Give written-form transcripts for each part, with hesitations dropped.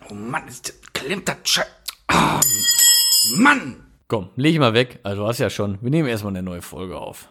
Oh Mann, klemmt das Mann! Komm, leg ich mal weg. Also du hast ja schon. Wir nehmen erstmal eine neue Folge auf.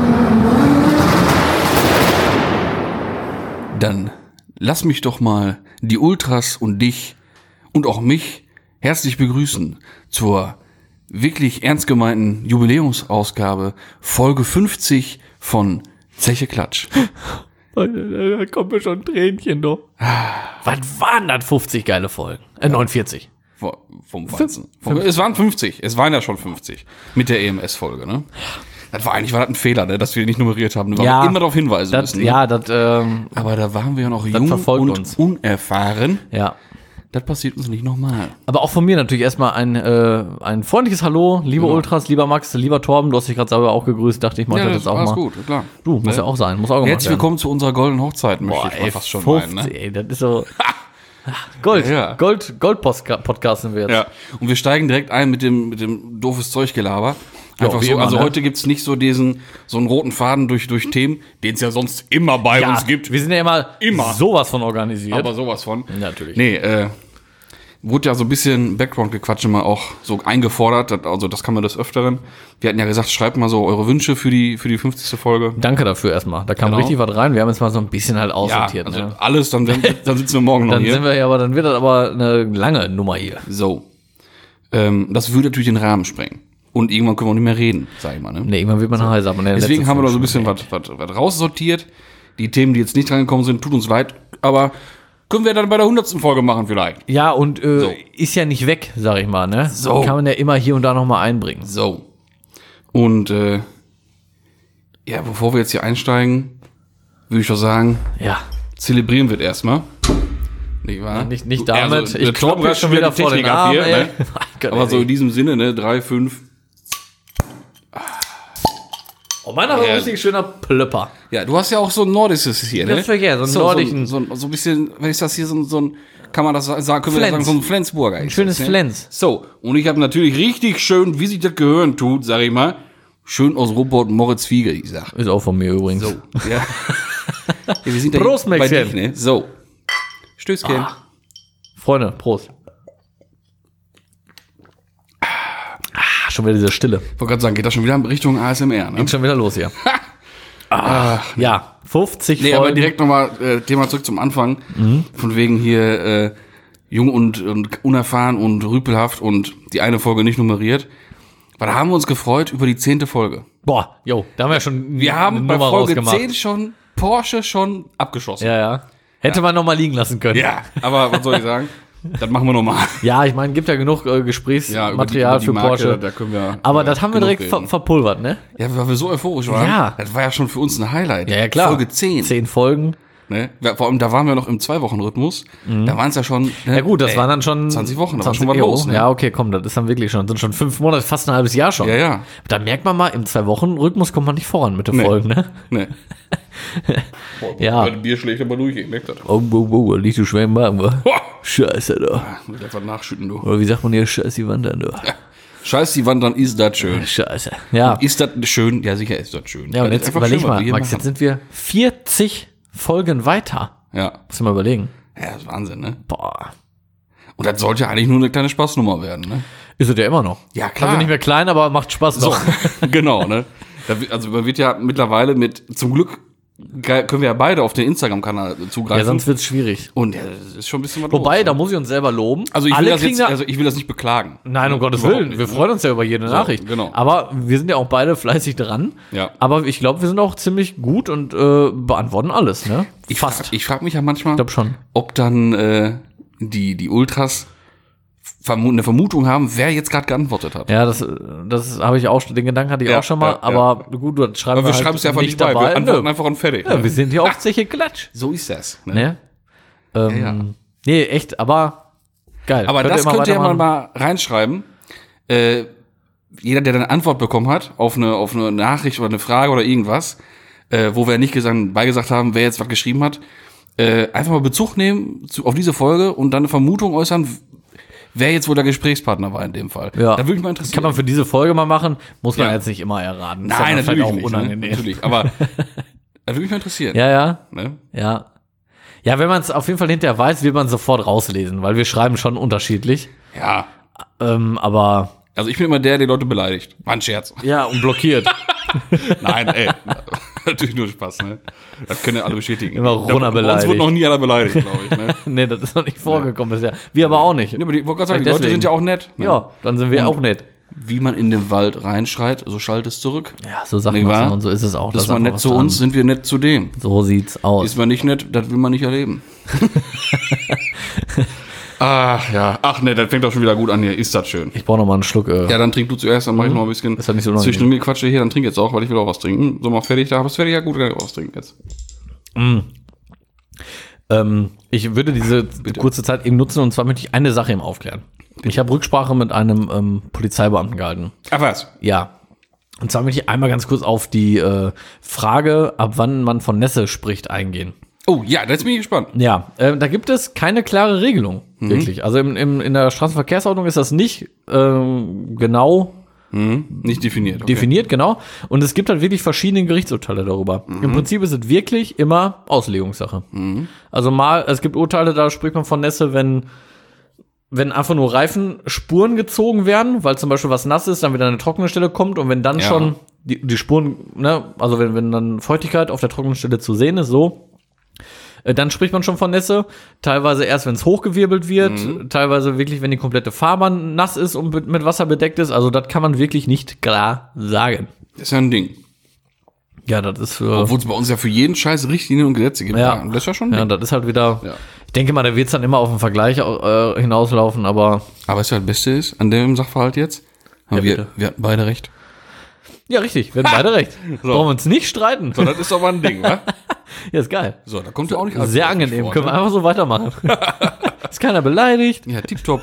Dann lass mich doch mal die Ultras und dich und auch mich herzlich begrüßen zur wirklich ernst gemeinten Jubiläumsausgabe Folge 50 von Zeche Klatsch. Da kommt mir schon ein Tränchen, doch. Was waren das 50 geile Folgen? 49. Vom Weizen. Es waren 50. Es waren ja schon 50. Mit der EMS-Folge, ne? Eigentlich war das ein Fehler, ne, dass wir nicht nummeriert haben. Wir haben immer darauf hinweisen müssen. Ne? Ja, aber da waren wir ja noch jung und unerfahren. Ja. Das passiert uns nicht nochmal. Aber auch von mir natürlich erstmal ein freundliches Hallo, liebe Ultras, lieber Max, lieber Torben. Du hast dich gerade selber auch gegrüßt, dachte ich, mach das jetzt auch mal. Gut, klar. Du, muss ja auch sein, muss auch gemacht werden. Herzlich willkommen zu unserer goldenen Hochzeit, möchte ich mal fast schon meinen. Ne? Ey, das ist so... Gold, ja. Gold-Podcast sind wir jetzt. Ja, und wir steigen direkt ein mit dem doofes Zeuggelaber. Einfach so, immer, also ne? heute gibt's nicht so so einen roten Faden durch Themen, den es ja sonst immer bei uns gibt. Wir sind ja immer sowas von organisiert. Aber sowas von. Natürlich. Nee, wurde ja so ein bisschen Background-Gequatsche mal auch so eingefordert, also das kann man des Öfteren. Wir hatten ja gesagt, schreibt mal so eure Wünsche für die 50. Folge. Danke dafür erstmal. Da kam richtig was rein. Wir haben jetzt mal so ein bisschen halt aussortiert. Ja, also ne? alles, dann sitzen wir morgen noch dann hier. Dann wird das aber eine lange Nummer hier. So. Das würde natürlich den Rahmen sprengen. Und irgendwann können wir auch nicht mehr reden, sag ich mal. Ne? Nee, irgendwann wird man heiser. Deswegen haben wir da so ein bisschen was raussortiert. Die Themen, die jetzt nicht reingekommen sind, tut uns leid, aber können wir dann bei der 100. Folge machen vielleicht. Ja, und ist ja nicht weg, sag ich mal, ne? So. Kann man ja immer hier und da nochmal einbringen. So. Und ja, bevor wir jetzt hier einsteigen, würde ich doch sagen, zelebrieren wir es erstmal. Nicht wahr? Nicht damit. Also, ich kloppe jetzt schon wieder vor den Arm, hier, ey. Ne? Aber so in diesem Sinne, ne, 3, 5. Oh, meiner war ein richtig schöner Plöpper. Ja, du hast ja auch so ein nordisches hier, ne? Das verkehrt, so einen nordischen. So ein bisschen, wenn ich das hier so ein kann man das sagen, können wir das sagen, so ein Flensburger. Ein schönes ne? Flens. So, und ich habe natürlich richtig schön, wie sich das gehören tut, sag ich mal, schön aus Robert Moritz Fiege, ich sag. Ist auch von mir übrigens. So, ja. Wir sind Prost, bei Maxchen. dich, ne? So. Stößchen. Freunde, Prost. Schon wieder diese Stille. Ich wollte gerade sagen, geht das schon wieder in Richtung ASMR, ne? Geht schon wieder los hier. Ja, 50 Nee, Folgen. aber direkt nochmal Thema zurück zum Anfang. Von wegen hier jung und unerfahren und rüpelhaft und die eine Folge nicht nummeriert. Weil da haben wir uns gefreut über die 10. Folge. Boah, da haben wir schon Wir haben eine bei Nummer Folge rausgemacht. 10 schon Porsche schon abgeschossen. Ja. Hätte man noch mal liegen lassen können. Ja, aber was soll ich sagen? Das machen wir nochmal. Ja, ich meine, gibt ja genug Gesprächsmaterial über die für Marke, Porsche. Da können wir, aber das haben wir direkt reden. verpulvert, ne? Ja, weil wir so euphorisch waren. Ja. Das war ja schon für uns ein Highlight. Ja, klar. Folge 10. 10 Folgen. Ne? Vor allem, da waren wir noch im 2-Wochen-Rhythmus. Da waren es ja schon. Ne? Ja gut, das waren dann schon 20 Wochen, da 20 war schon was los. Ne? Ja, okay, komm, das ist dann wirklich schon. Das sind schon 5 Monate, fast ein halbes Jahr schon. Ja. Da merkt man mal, im 2-Wochen-Rhythmus kommt man nicht voran mit den Folgen, ne? Ne. Ja. Mein Bier schlägt aber durch, ich merke das. Oh, liegt du schwer im Magen, wa? Boah. Scheiße, da. Muss einfach nachschütten, du. Oder wie sagt man hier, scheiß die Wand an, du. Scheiß die Wand, dann ist das schön. Scheiße. Ja. Ist das schön? Ja, sicher ist das schön. Ja, und Das jetzt ist einfach überleg schön, was mal, wir hier Max, jetzt machen. sind wir 40 Folgen weiter. Ja. Musst du mal überlegen. Ja, das ist Wahnsinn, ne? Boah. Und das sollte ja eigentlich nur eine kleine Spaßnummer werden, ne? Ist es ja immer noch. Ja, klar. Also nicht mehr klein, aber macht Spaß So, noch. genau, ne? Also man wird ja mittlerweile zum Glück können wir ja beide auf den Instagram-Kanal zugreifen. Ja, sonst wird's schwierig. Und ja, das ist schon ein bisschen was Wobei, los, da ne? muss ich uns selber loben. Also ich Alle will kriegen ich will das nicht beklagen. Nein, um Gottes Überhaupt Willen. nicht, Wir ne? freuen uns ja über jede Nachricht. genau. Aber wir sind ja auch beide fleißig dran. Ja. Aber ich glaube, wir sind auch ziemlich gut und beantworten alles, ne? Ich frage mich ja manchmal, Ich glaube schon. ob dann die Ultras eine Vermutung haben, wer jetzt gerade geantwortet hat. Ja, das habe ich auch, den Gedanken hatte ich auch schon mal. Aber gut, du schreibst Aber wir schreiben es ja einfach nicht bei. Wir antworten einfach und fertig. Ja, wir sind hier auf Zeche Klatsch. So ist das. Ne? Ne? Nee, echt, aber geil. Aber das könnt ihr mal reinschreiben. Jeder, der eine Antwort bekommen hat auf eine Nachricht oder eine Frage oder irgendwas, wo wir nicht beigesagt haben, wer jetzt was geschrieben hat, einfach mal Bezug nehmen auf diese Folge und dann eine Vermutung äußern, wer jetzt wohl der Gesprächspartner war in dem Fall. Ja. Da würde mich mal interessieren. Kann man für diese Folge mal machen, muss man Ja. jetzt nicht immer erraten. Nein, ist ja natürlich auch nicht. unangenehm. Ne? Natürlich, aber da würde mich mal interessieren. Ja. Ne? Ja. Ja, wenn man es auf jeden Fall hinterher weiß, will man sofort rauslesen, weil wir schreiben schon unterschiedlich. Ja. Aber. Also ich bin immer der Leute beleidigt. War ein Scherz. Ja, und blockiert. Nein, ey. Natürlich nur Spaß, ne? Das können ja alle bestätigen. Immer Rona beleidigt. Uns wurde noch nie einer beleidigt, glaube ich, ne? Nee, das ist noch nicht vorgekommen bisher. Wir aber auch nicht. Ja, aber ich wollte gerade sagen, die Leute sind ja auch nett. Ne? Ja, dann sind wir auch nett. Wie man in den Wald reinschreit, so schallt es zurück. Ja, so sagt man es und so ist es auch. Ist man nett zu uns, sind wir nett zu dem. So sieht's aus. Ist man nicht nett, das will man nicht erleben. Ach ja, ach ne, das fängt doch schon wieder gut an hier. Ist das schön. Ich brauche noch mal einen Schluck. Ja, dann trink du zuerst, dann mach ich noch ein bisschen ist das nicht so Zwischengequatsche hier, dann trink jetzt auch, weil ich will auch was trinken. So, mach fertig, da hab ich's fertig, ja gut, kann ich auch was trinken jetzt. Ich würde diese kurze Zeit eben nutzen und zwar möchte ich eine Sache eben aufklären. Ich habe Rücksprache mit einem Polizeibeamten gehalten. Ach was? Ja. Und zwar möchte ich einmal ganz kurz auf die Frage, ab wann man von Nässe spricht, eingehen. Oh ja, jetzt bin ich gespannt. Ja, da gibt es keine klare Regelung, wirklich. Also in der Straßenverkehrsordnung ist das nicht genau nicht definiert. Okay. definiert, genau. Und es gibt halt wirklich verschiedene Gerichtsurteile darüber. Im Prinzip ist es wirklich immer Auslegungssache. Also es gibt Urteile, da spricht man von Nässe, wenn einfach nur Reifenspuren gezogen werden, weil zum Beispiel was nass ist, dann wieder eine trockene Stelle kommt und wenn dann schon die Spuren, ne, also wenn dann Feuchtigkeit auf der trockenen Stelle zu sehen ist, so, dann spricht man schon von Nässe. Teilweise erst, wenn es hochgewirbelt wird, teilweise wirklich, wenn die komplette Fahrbahn nass ist und mit Wasser bedeckt ist. Also das kann man wirklich nicht klar sagen. Das ist ja ein Ding. Ja, das ist obwohl es bei uns ja für jeden Scheiß Richtlinien und Gesetze gibt. Ja. Das ist ja schon ein ja, Ding. das ist halt wieder. Ja. Ich denke mal, da wird es dann immer auf den Vergleich hinauslaufen, aber. Aber weißt du, was das Beste ist an dem Sachverhalt jetzt? Ja, wir hatten beide recht. Ja, richtig, wir haben beide recht. So. Brauchen wir uns nicht streiten. So, das ist doch mal ein Ding, wa? Ja, ist geil. So, da kommt ja auch nicht alles Sehr häufig angenehm, vor, können wir ne? einfach so weitermachen. Ist keiner beleidigt. Ja, tipptopp.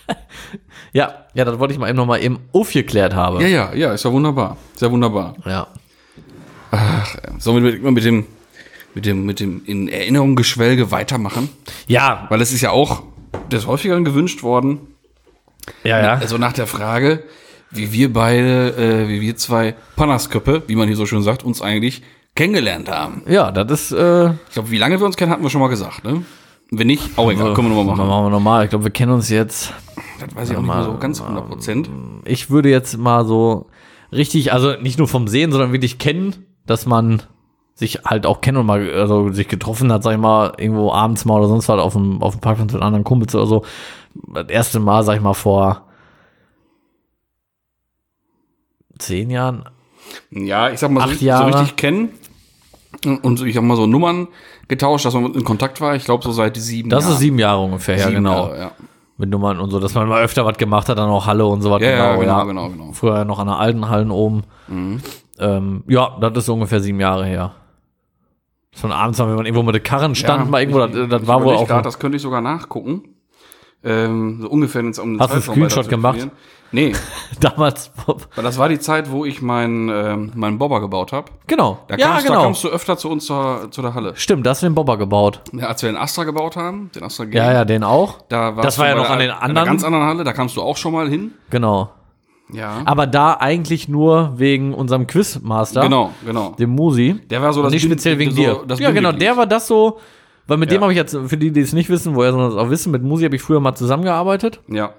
Ja, das wollte ich mal eben nochmal eben aufgeklärt haben. Ja, ist ja wunderbar. Sehr wunderbar. Ja. Ach, sollen wir mit dem in Erinnerung Geschwelge weitermachen? Ja. Weil es ist ja auch des Häufigeren gewünscht worden. Ja. Also nach der Frage, wie wir zwei Pannersköppe, wie man hier so schön sagt, uns eigentlich kennengelernt haben. Ja, das ist, Ich glaube, wie lange wir uns kennen, hatten wir schon mal gesagt, ne? Wenn nicht, auch egal, können wir nochmal machen. Machen wir nochmal. Ich glaube, wir kennen uns jetzt. Das weiß ich auch nicht mehr so ganz 100%. Ich würde jetzt mal so richtig, also nicht nur vom Sehen, sondern wirklich kennen, dass man sich halt auch kennt und mal, also sich getroffen hat, sag ich mal, irgendwo abends mal oder sonst was auf dem Parkplatz mit anderen Kumpels oder so. Das erste Mal, sag ich mal, vor 10 Jahren. Ja, ich sag mal, 8 so Jahre. richtig kennen und ich habe mal so Nummern getauscht, dass man in Kontakt war. Ich glaube, so seit 7 Jahren. Das ist 7 Jahre ungefähr, ja, 7 genau. Jahre, ja. Mit Nummern und so, dass man mal öfter was gemacht hat, dann auch Halle und so was. Ja, genau. Früher noch an der alten Hallen oben. Ja, das ist so ungefähr 7 Jahre her. Von abends, wenn man irgendwo mit den Karren stand, mal irgendwo, das war wohl auch. Das könnte ich sogar nachgucken. So ungefähr um den Hast du einen Zeitraum Screenshot weiter zu gemacht? definieren. Nee, Damals. weil das war die Zeit, wo ich meinen Bobber gebaut habe. Genau. Da Ja, kamst du öfter zu uns zu der Halle. Stimmt, da hast du den Bobber gebaut. Ja, als wir den Astra gebaut haben, den Astra G, Ja, den auch. da Das war ja noch an den an einer anderen. ganz anderen Halle, da kamst du auch schon mal hin. Genau. Ja. Aber da eigentlich nur wegen unserem Quizmaster. Genau. Dem Musi. Der war so Und das nicht speziell wegen dir. Ja, genau, der war das so, weil mit dem habe ich jetzt, für die, die es nicht wissen, woher sondern es auch wissen, mit Musi habe ich früher mal zusammengearbeitet. Ja.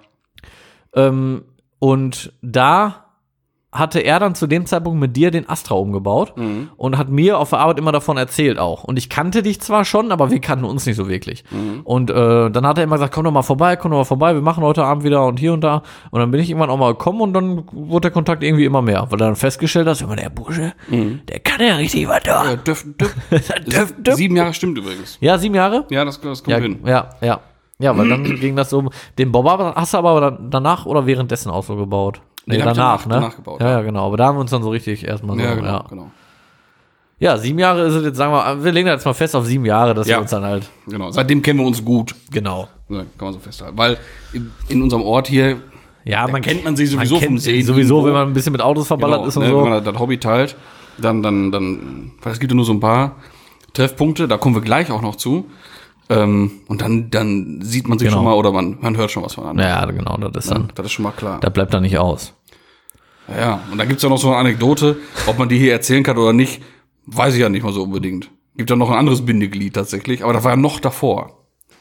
Und da hatte er dann zu dem Zeitpunkt mit dir den Astra umgebaut und hat mir auf der Arbeit immer davon erzählt auch. Und ich kannte dich zwar schon, aber wir kannten uns nicht so wirklich. Und dann hat er immer gesagt, komm doch mal vorbei, wir machen heute Abend wieder und hier und da. Und dann bin ich irgendwann auch mal gekommen und dann wurde der Kontakt irgendwie immer mehr, weil er dann festgestellt hat, der Bursche, der kann ja richtig was da. Ja, Döff. 7 Jahre stimmt übrigens. Ja, 7 Jahre? Ja, das kommt Ja, hin. ja, weil dann ging das so. Den Bobber hast du aber danach oder währenddessen auch so gebaut? Nee, Den hab ich danach, ne? danach gebaut, ja, genau. Aber da haben wir uns dann so richtig erstmal so. Ja, genau. Ja, 7 Jahre ist es jetzt, sagen wir legen da jetzt mal fest auf 7 Jahre, dass wir uns dann halt. Genau. Seitdem kennen wir uns gut. Genau. Ja, kann man so festhalten. Weil in unserem Ort hier, Ja, da kennt man sich sowieso vom Sehen. Sowieso, irgendwo. wenn man ein bisschen mit Autos verballert ist und so. Wenn man das Hobby teilt, dann, weil es gibt ja nur so ein paar Treffpunkte, da kommen wir gleich auch noch zu. Und dann sieht man sich Genau. schon mal oder man hört schon was voneinander. Ja, genau, das ist dann. Das ist schon mal klar. Das bleibt dann nicht aus. Ja, und da gibt's ja noch so eine Anekdote, ob man die hier erzählen kann oder nicht, weiß ich ja nicht mal so unbedingt. Gibt ja noch ein anderes Bindeglied tatsächlich, aber das war ja noch davor.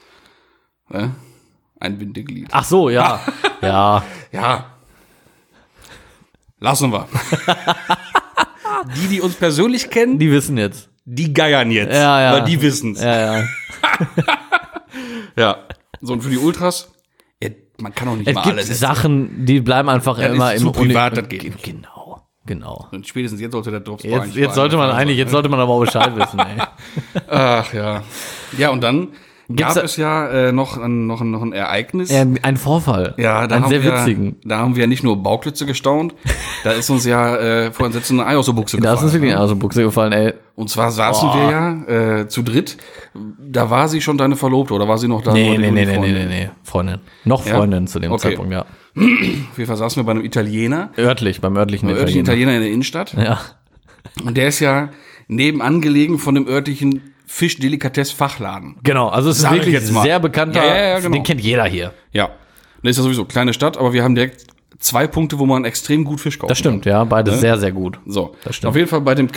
Ein Bindeglied. Ach so, ja. Ja. Ja. Lassen wir. Die uns persönlich kennen, Die wissen jetzt. die geiern jetzt. Ja. Weil die wissen's. Ja. Ja. So, und für die Ultras, man kann auch nicht Es mal gibt alles erzählen. Sachen, die bleiben einfach Das immer ist im zu privat, das geht nicht. Genau. Und spätestens jetzt sollte der Drops Jetzt sollte man aber auch Bescheid wissen, ey. Ach ja. Ja, und dann Gibt's gab es ja noch ein Ereignis. Ein Vorfall. Ja, einen sehr witzigen. Da haben wir ja nicht nur Bauklötze gestaunt, da ist uns ja vor Entsetzen ein Ei aus der Buchse Da gefallen. ist uns wirklich aus der Buchse gefallen, ey. Und zwar saßen wir ja zu dritt. Da war sie schon deine Verlobte oder war sie noch da? Nee. Freundin. Noch Ja? Freundin zu dem Okay. Zeitpunkt, ja. Auf jeden Fall saßen wir bei einem Italiener, Beim örtlichen örtlichen Italiener. Italiener in der Innenstadt. Ja. Und der ist ja nebenan gelegen von dem örtlichen Fischdelikatess-Fachladen. Genau, also es ist Sag ich wirklich jetzt mal. sehr bekannter, Ja, genau. den kennt jeder hier. Ja. Das ist ja sowieso kleine Stadt, aber wir haben direkt 2 Punkte, wo man extrem gut Fisch kaufen Das stimmt, ja, beide sehr, sehr gut. So, Das stimmt. auf jeden Fall bei dem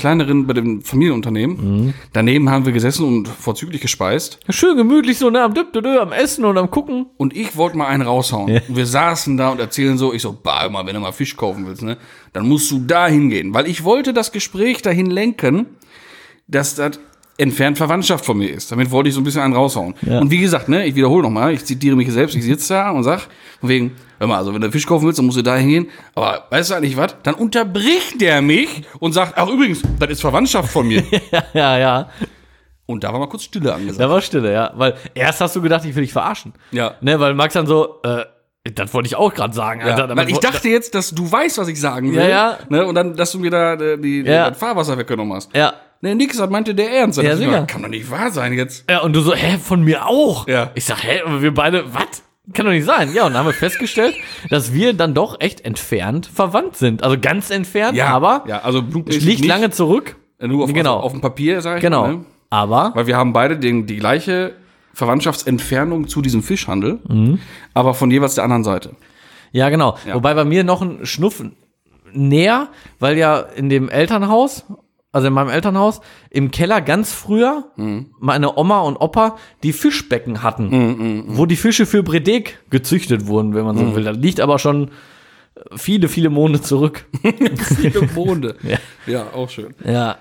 Familienunternehmen. Daneben haben wir gesessen und vorzüglich gespeist. Schön gemütlich so, ne, am Essen und am Gucken. Und ich wollte mal einen raushauen. Und wir saßen da und erzählen so, ich so, bah, immer, wenn du mal Fisch kaufen willst, ne, dann musst du da hingehen. Weil ich wollte das Gespräch dahin lenken, dass das entfernt Verwandtschaft von mir ist. Damit wollte ich so ein bisschen einen raushauen. Ja. Und wie gesagt, ne, ich wiederhole nochmal, ich zitiere mich selbst, ich sitze da und sag, von wegen, hör mal, also wenn du Fisch kaufen willst, dann musst du da hingehen. Aber weißt du eigentlich was? Dann unterbricht der mich und sagt, ach übrigens, das ist Verwandtschaft von mir. Ja. Und da war mal kurz Stille angesagt. Da war Stille, ja. Weil erst hast du gedacht, ich will dich verarschen. Ja. Ne, weil Max dann so, das wollte ich auch gerade sagen, Alter. Ja, weil ich dachte jetzt, dass du weißt, was ich sagen will. Ja. Ne, und dann, dass du mir da das Fahrwasser weggenommen hast. Ja. Ne, nix, das meinte der Ernst. Ja, Das sicher. kann doch nicht wahr sein jetzt. Ja, und du so, von mir auch? Ja. Ich sag, aber wir beide, was? Kann doch nicht sein. Ja, und dann haben wir festgestellt, dass wir dann doch echt entfernt verwandt sind. Also ganz entfernt, aber ja, also es liegt lange zurück. Nur auf dem Papier, sag ich Genau. mal. Ne? Aber Weil wir haben beide die gleiche Verwandtschaftsentfernung zu diesem Fischhandel, aber von jeweils der anderen Seite. ja, genau. Ja. Wobei bei mir noch ein Schnuff näher, weil ja in dem Elternhaus, also in meinem Elternhaus, im Keller ganz früher meine Oma und Opa die Fischbecken hatten, wo die Fische für Bredek gezüchtet wurden, wenn man so will. Das liegt aber schon viele, viele Monate zurück. Viele Monde. Ja. Ja, auch schön. Ja,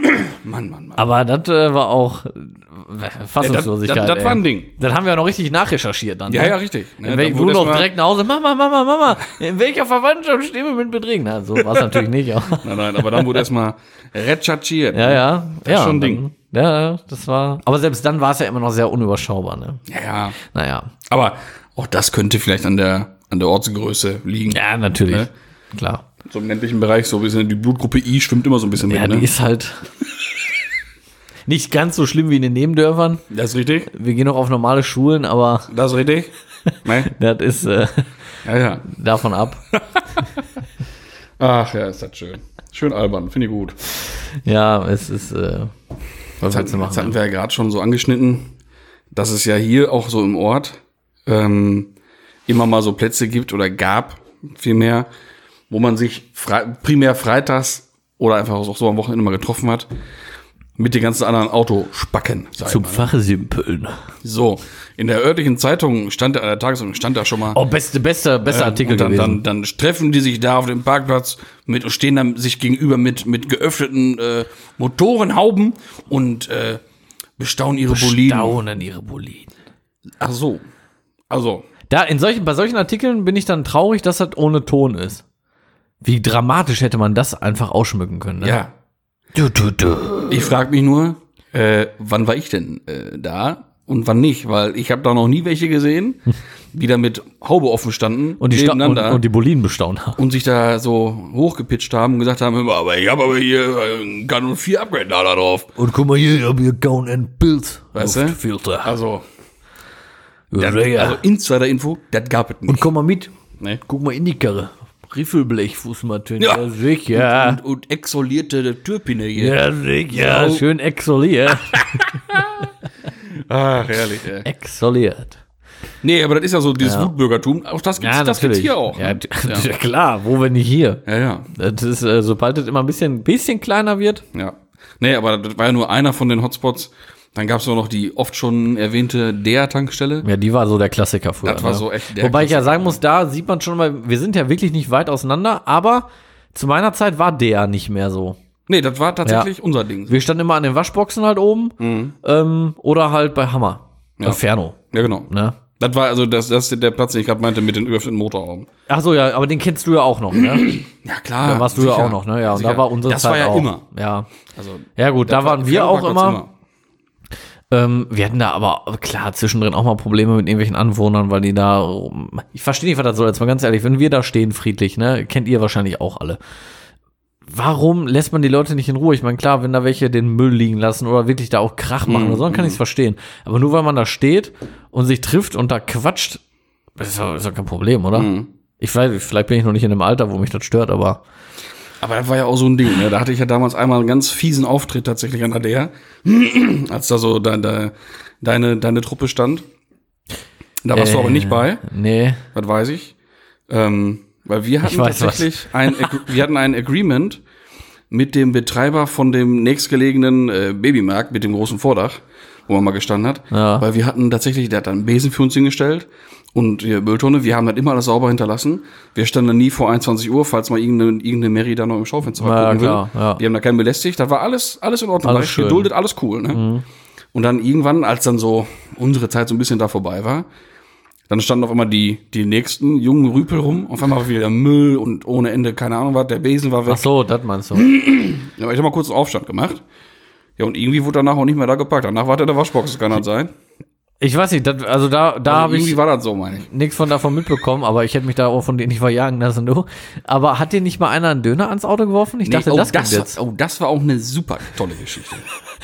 Mann. aber das war auch Fassungslosigkeit. Das war ein Ding. Das haben wir auch noch richtig nachrecherchiert dann. Ja, ne? ja, richtig. Ne, Du wurde noch erst mal- direkt nach Hause, Mama, in welcher Verwandtschaft stehen wir mit Bedrägen? Na, so war es natürlich nicht. Ja, Nein, aber dann wurde erstmal recherchiert. ja. Das ist schon ein Ding. Ja, das war. Aber selbst dann war es ja immer noch sehr unüberschaubar, ne? Ja. Naja. Aber auch das könnte vielleicht an der Ortsgröße liegen. Ja, natürlich. Ne? Klar. So im ländlichen Bereich, so ein bisschen, die Blutgruppe I schwimmt immer so ein bisschen Ja, mit, die ne? ist halt nicht ganz so schlimm wie in den Nebendörfern. Das ist richtig. Wir gehen noch auf normale Schulen, aber Das ist richtig. Ne? das ist Ja. davon ab. Ach ja, ist das schön. Schön albern, finde ich gut. Ja, es ist was Das willst du hatten machen? wir ja gerade schon so angeschnitten, dass es ja hier auch so im Ort immer mal so Plätze gibt oder gab, vielmehr, wo man sich primär freitags oder einfach auch so am Wochenende mal getroffen hat, mit den ganzen anderen Autospacken. sag ich Zum mal. Fachsimpeln. So, in der örtlichen Zeitung stand da schon mal. Oh, bester Artikel und gewesen. dann treffen die sich da auf dem Parkplatz und stehen dann sich gegenüber mit geöffneten Motorenhauben und bestaunen ihre Boliden. Staunen ihre Boliden. Ach so. Also, Bei solchen Artikeln bin ich dann traurig, dass das ohne Ton ist. Wie dramatisch hätte man das einfach ausschmücken können, ne? ja. Du. Ich frage mich nur, wann war ich denn da und wann nicht? Weil ich habe da noch nie welche gesehen, die da mit Haube offen standen Und die Boliden bestaunen haben. und sich da so hochgepitcht haben und gesagt haben, hör mal, aber ich habe aber hier Gun und 4 Upgrade da drauf. Und guck mal hier, ich hab hier Gown and Pilz. Weißt du? Luftfilter. Also, Ja. also Insider-Info, das gab es Und nicht. komm mal mit. Ne? Guck mal in die Karre. Riffelblech, Fußmatten. Ja. Ja, sicher. Und exolierte Türpinne hier. Ja, sicher. So. Schön exoliert. Ach, herrlich, ey. Exoliert. Nee, aber das ist ja so dieses Wutbürgertum. Auch das gibt's hier auch. Ja, Ne? ja. Klar, wo wenn nicht hier. Ja. Das ist, sobald es immer ein bisschen kleiner wird. Ja. Nee, aber das war ja nur einer von den Hotspots. Dann gab es auch noch die oft schon erwähnte DEA-Tankstelle. Ja, die war so der Klassiker früher. Das war so echt der Wobei ich ja Klassiker. sagen muss, da sieht man schon mal, wir sind ja wirklich nicht weit auseinander, aber zu meiner Zeit war der nicht mehr so. Nee, das war tatsächlich unser Ding. Wir standen immer an den Waschboxen halt oben oder halt bei Hammer. Ja. Inferno. Ja, genau. Ne? Das war also das ist der Platz, den ich gerade meinte, mit den geöffneten Motorraum. Ach so, ja, aber den kennst du ja auch noch, ne? Ja, klar. Da warst du ja auch noch, ne? Ja, und sicher. da war unsere das Zeit war ja auch. immer. Ja. Also, Ja gut, da waren wir auch Fernparkplatz immer. Wir hatten da aber, klar, zwischendrin auch mal Probleme mit irgendwelchen Anwohnern, weil die da, ich verstehe nicht, was das soll, jetzt mal ganz ehrlich, wenn wir da stehen friedlich, ne, kennt ihr wahrscheinlich auch alle. Warum lässt man die Leute nicht in Ruhe? Ich meine, klar, wenn da welche den Müll liegen lassen oder wirklich da auch Krach machen oder so, dann kann ich es verstehen. Aber nur weil man da steht und sich trifft und da quatscht, ist doch kein Problem, oder? Ich weiß, vielleicht bin ich noch nicht in einem Alter, wo mich das stört, aber Aber das war ja auch so ein Ding, ne? Da hatte ich ja damals einmal einen ganz fiesen Auftritt tatsächlich an der DEA, als da so deine Truppe stand. Da warst du aber nicht bei, nee. das weiß ich. Weil wir hatten weiß tatsächlich wir hatten ein Agreement mit dem Betreiber von dem nächstgelegenen Babymarkt mit dem großen Vordach, wo man mal gestanden hat. Ja. Weil wir hatten tatsächlich, der hat dann einen Besen für uns hingestellt und die Mülltonne, wir haben das immer alles sauber hinterlassen. Wir standen dann nie vor 21 Uhr, falls mal irgendeine Mary da noch im Schaufenster Ja, gucken will. klar, ja. Die haben da keinen belästigt, da war alles in Ordnung, Alles alles schön. geduldet, alles cool, ne? Und dann irgendwann, als dann so unsere Zeit so ein bisschen da vorbei war, dann standen auf einmal die nächsten jungen Rüpel rum. Auf einmal war wieder Müll und ohne Ende, keine Ahnung was, der Besen war weg. Ach so, das meinst du. Ja, aber ich habe mal kurz einen Aufstand gemacht. Ja, und irgendwie wurde danach auch nicht mehr da gepackt. Danach war der Waschbox, das kann das sein. Ich weiß nicht, da Also habe irgendwie ich war das so, meine ich. nichts von davon mitbekommen, aber ich hätte mich da auch von denen nicht verjagen lassen, du. Aber hat dir nicht mal einer einen Döner ans Auto geworfen? Ich dachte, das kommt jetzt. Das war auch eine super tolle Geschichte.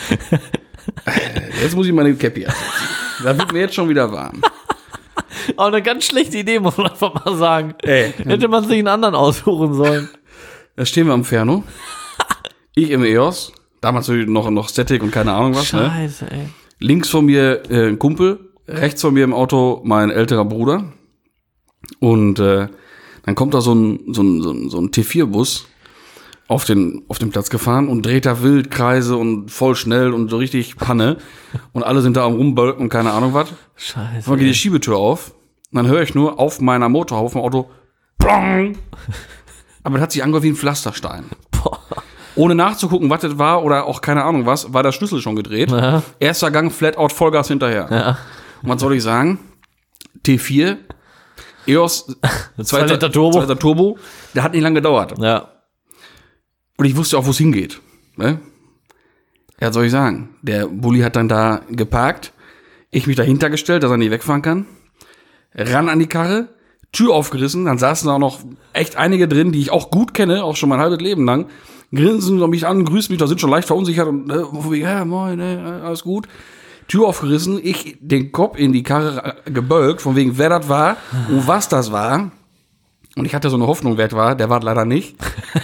Jetzt muss ich meine Cappy absetzen. Da wird mir jetzt schon wieder warm. Auch eine ganz schlechte Idee, muss man einfach mal sagen. Ey. Hätte man sich einen anderen aussuchen sollen. Da stehen wir am Ferno. Ich im EOS. Damals noch Static und keine Ahnung was. Ne? Scheiße, ey. Links von mir ein Kumpel. Rechts von mir im Auto mein älterer Bruder. Und dann kommt da so ein T4-Bus auf den Platz gefahren und dreht da wild Kreise und voll schnell und so richtig Panne. Und alle sind da am Rumbölken und keine Ahnung was. Scheiße. Dann geht die Schiebetür auf. Und dann höre ich nur auf meiner Motorhaube vom Auto Plong! Aber das hat sich angehört wie ein Pflasterstein. Boah. Ohne nachzugucken, was das war oder auch keine Ahnung was, war der Schlüssel schon gedreht. Ja. Erster Gang, Flatout, Vollgas hinterher. Ja. Und was soll ich sagen? T4, EOS, 2 Liter Turbo. 2 Liter Turbo. Der hat nicht lange gedauert. Ja. Und ich wusste auch, wo es hingeht. Ne? Ja, was soll ich sagen? Der Bulli hat dann da geparkt. Ich mich dahinter gestellt, dass er nicht wegfahren kann. Ran an die Karre. Tür aufgerissen. Dann saßen da auch noch echt einige drin, die ich auch gut kenne, auch schon mein halbes Leben lang. Grinsen mich an, grüßen mich, da sind schon leicht verunsichert und ja, moin, alles gut. Tür aufgerissen, ich den Kopf in die Karre gebölkt, von wegen, wer das war und was das war. Und ich hatte so eine Hoffnung, wer das war, der war leider nicht.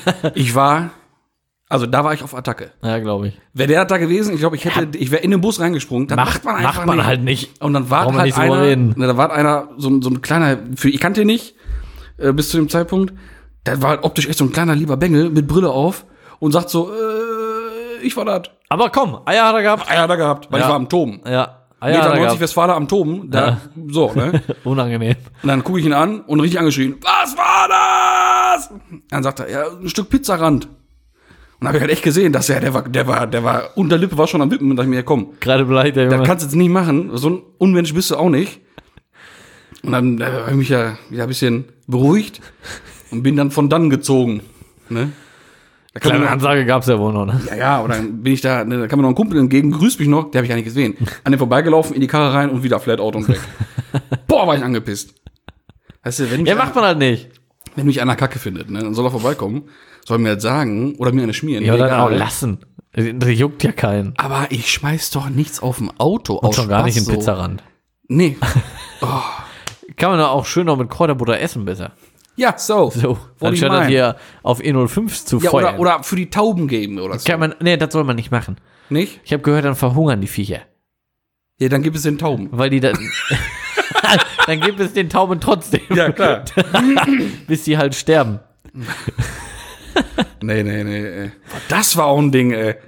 Da war ich auf Attacke. Ja, glaube ich. Wäre der da gewesen, ich glaube, ich wäre in den Bus reingesprungen. Das macht man einfach nicht. halt nicht. Und dann war Brauchen wir halt nicht drüber einer, reden. da war einer, so ein kleiner, ich kannte ihn nicht, bis zu dem Zeitpunkt. Der war halt optisch echt so ein kleiner lieber Bengel mit Brille auf und sagt so, ich war das. Aber komm, Eier hat er gehabt. Eier da gehabt, weil Ja. ich war am Toben. Ja, Eier Meter hat er 90 gehabt. Westfaler am Toben, da, so, ne? Unangenehm. Und dann gucke ich ihn an und richtig angeschrien, was war das? Dann sagt er, ja, ein Stück Pizzarand. Und habe ich halt echt gesehen, dass der war, Unterlippe war schon am Wippen und dachte mir, ja, komm, Gerade beleidigt der das Junge. kannst du jetzt nicht machen. So ein Unmensch bist du auch nicht. Und dann habe ich mich ja wieder ein bisschen beruhigt und bin dann von dann gezogen. Ne? Da kann Kleine man, Ansage gab's ja wohl noch, ne? ja, und dann bin ich da, ne, da kam mir noch ein Kumpel entgegen, grüßt mich noch, der habe ich gar nicht gesehen. An dem vorbeigelaufen, in die Karre rein und wieder Flatout und weg. Boah, war ich angepisst. Weißt du, wenn mich, Ja, macht man halt nicht. wenn mich einer Kacke findet, ne, dann soll er vorbeikommen, soll mir das sagen oder mir eine schmieren. Ja, mir dann auch egal. lassen. Das juckt ja keinen. Aber ich schmeiß doch nichts auf dem Auto Und schon gar nicht in so. Pizzarand. Nee. Kann man doch auch schön noch mit Kräuterbutter essen besser. Ja, so. So, Wollte ich anstatt das meinen. hier auf E05 zu Ja, feuern. oder für die Tauben geben oder so. Kann man, nee, das soll man nicht machen. Nicht? Ich habe gehört, dann verhungern die Viecher. Ja, dann gibt es den Tauben. Weil die dann... dann gibt es den Tauben trotzdem. Ja, klar. Bis die halt sterben. Nee. Das war auch ein Ding, ey.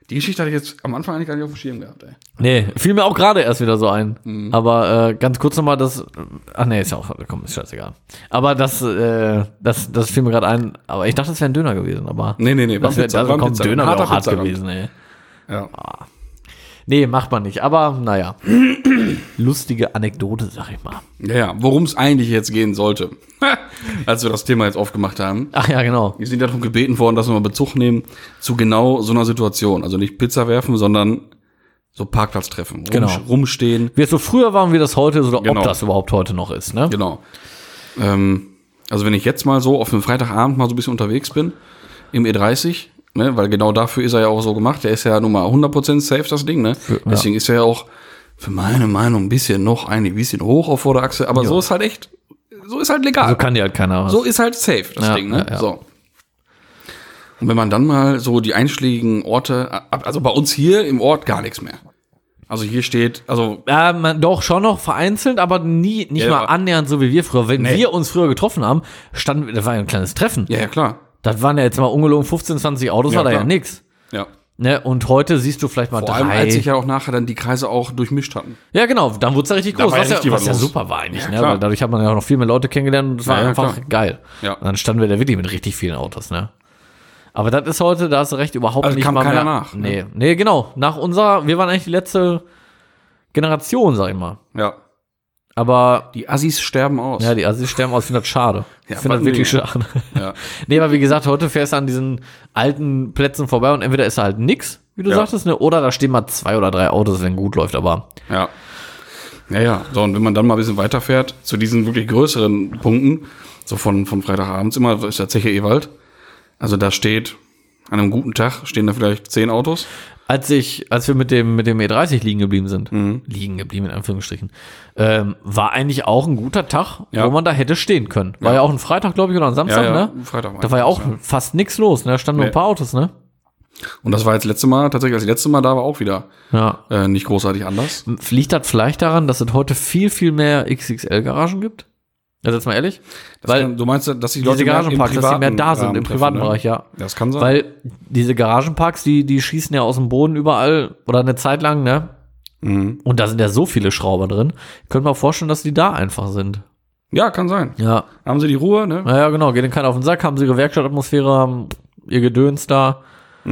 Die Geschichte hatte ich jetzt am Anfang eigentlich gar nicht auf dem Schirm gehabt, ey. Nee, fiel mir auch gerade erst wieder so ein. Aber ganz kurz nochmal das. Ach nee, ist ja auch, komm, ist scheißegal. Aber das fiel mir gerade ein. Aber ich dachte, das wäre ein Döner gewesen, aber. Nee, das wäre Döner wäre auch hart gewesen, ey. Ja. Nee, macht man nicht. Aber naja. Lustige Anekdote, sag ich mal. Ja, worum es eigentlich jetzt gehen sollte, als wir das Thema jetzt aufgemacht haben. Ach ja, genau. Wir sind darum gebeten worden, dass wir mal Bezug nehmen zu genau so einer Situation. Also nicht Pizza werfen, sondern so Parkplatztreffen. Genau. Rumstehen. Wie es so früher war und wie das heute ist oder Genau. ob das überhaupt heute noch ist, ne? Genau. Also wenn ich jetzt mal so auf einem Freitagabend mal so ein bisschen unterwegs bin, im E30, ne, weil genau dafür ist er ja auch so gemacht, der ist ja nun mal 100% safe, das Ding, ne? Deswegen ist er ja auch für meine Meinung ein bisschen hoch auf Vorderachse, aber so ist halt echt, so ist halt legal. So kann die halt keiner was. So ist halt safe, das Ding, ne? Ja. So. Und wenn man dann mal so die einschlägigen Orte, also bei uns hier im Ort gar nichts mehr. Also hier steht, also Ja, doch schon noch vereinzelt, aber nicht Ja, mal aber- annähernd so wie wir früher. Wenn Nee. wir uns früher getroffen haben, das war ja ein kleines Treffen. ja klar. Das waren ja jetzt mal ungelogen 15, 20 Autos, Ja, war da ja klar. nix. Ja. Ne? Und heute siehst du vielleicht mal Vor allem, 3. als sich ja auch nachher dann die Kreise auch durchmischt hatten. Ja, genau, dann wurde es ja richtig Da groß, war ja was ja, richtig was was ja los. super war eigentlich, Ja, ne? klar. Weil dadurch hat man ja auch noch viel mehr Leute kennengelernt und das war Ja, einfach klar. geil. Ja. Und dann standen wir da wirklich mit richtig vielen Autos, ne? Aber das ist heute, da hast du recht, überhaupt Also nicht kam mal keiner mehr. nach, ne? Nee, genau. Wir waren eigentlich die letzte Generation, sag ich mal. Ja. Aber Die Assis sterben aus. ja, die Assis sterben aus, ich finde das schade. Ja, Ich finde das fanden wirklich wir. schade. Ja. Nee, aber wie gesagt, heute fährst du an diesen alten Plätzen vorbei und entweder ist da halt nix, wie du Ja. sagtest, ne? Oder da stehen mal 2 oder 3 Autos, wenn gut läuft, aber Ja. Ja. So, und wenn man dann mal ein bisschen weiterfährt, zu diesen wirklich größeren Punkten, so von Freitagabends immer, ist der Zeche Ewald. Also da steht, an einem guten Tag stehen da vielleicht 10 Autos. als wir mit dem E30 liegen geblieben sind, Mhm. liegen geblieben in Anführungsstrichen, war eigentlich auch ein guter Tag, Ja. wo man da hätte stehen können. War Ja. ja auch ein Freitag, glaube ich, oder ein Samstag, ne? Freitag. Da war ja auch Ja. fast nix los, ne? Da standen nur ein Nee. paar Autos, ne? Und das war jetzt tatsächlich das letzte Mal da war auch wieder Ja. nicht großartig anders. Liegt das vielleicht daran, dass es heute viel, viel mehr XXL-Garagen gibt? Also jetzt mal ehrlich. Weil Du meinst, dass die diese Leute Garagenparks, dass die mehr da sind, im privaten ne? Bereich, ja. Das kann sein. Weil diese Garagenparks, die schießen ja aus dem Boden überall oder eine Zeit lang, ne? Mhm. Und da sind ja so viele Schrauber drin. Ich könnte mir auch vorstellen, dass die da einfach sind. Ja, kann sein. Ja. Haben sie die Ruhe, ne? Naja, genau. Geht denen keiner auf den Sack, haben sie ihre Werkstattatmosphäre, haben ihr Gedöns da.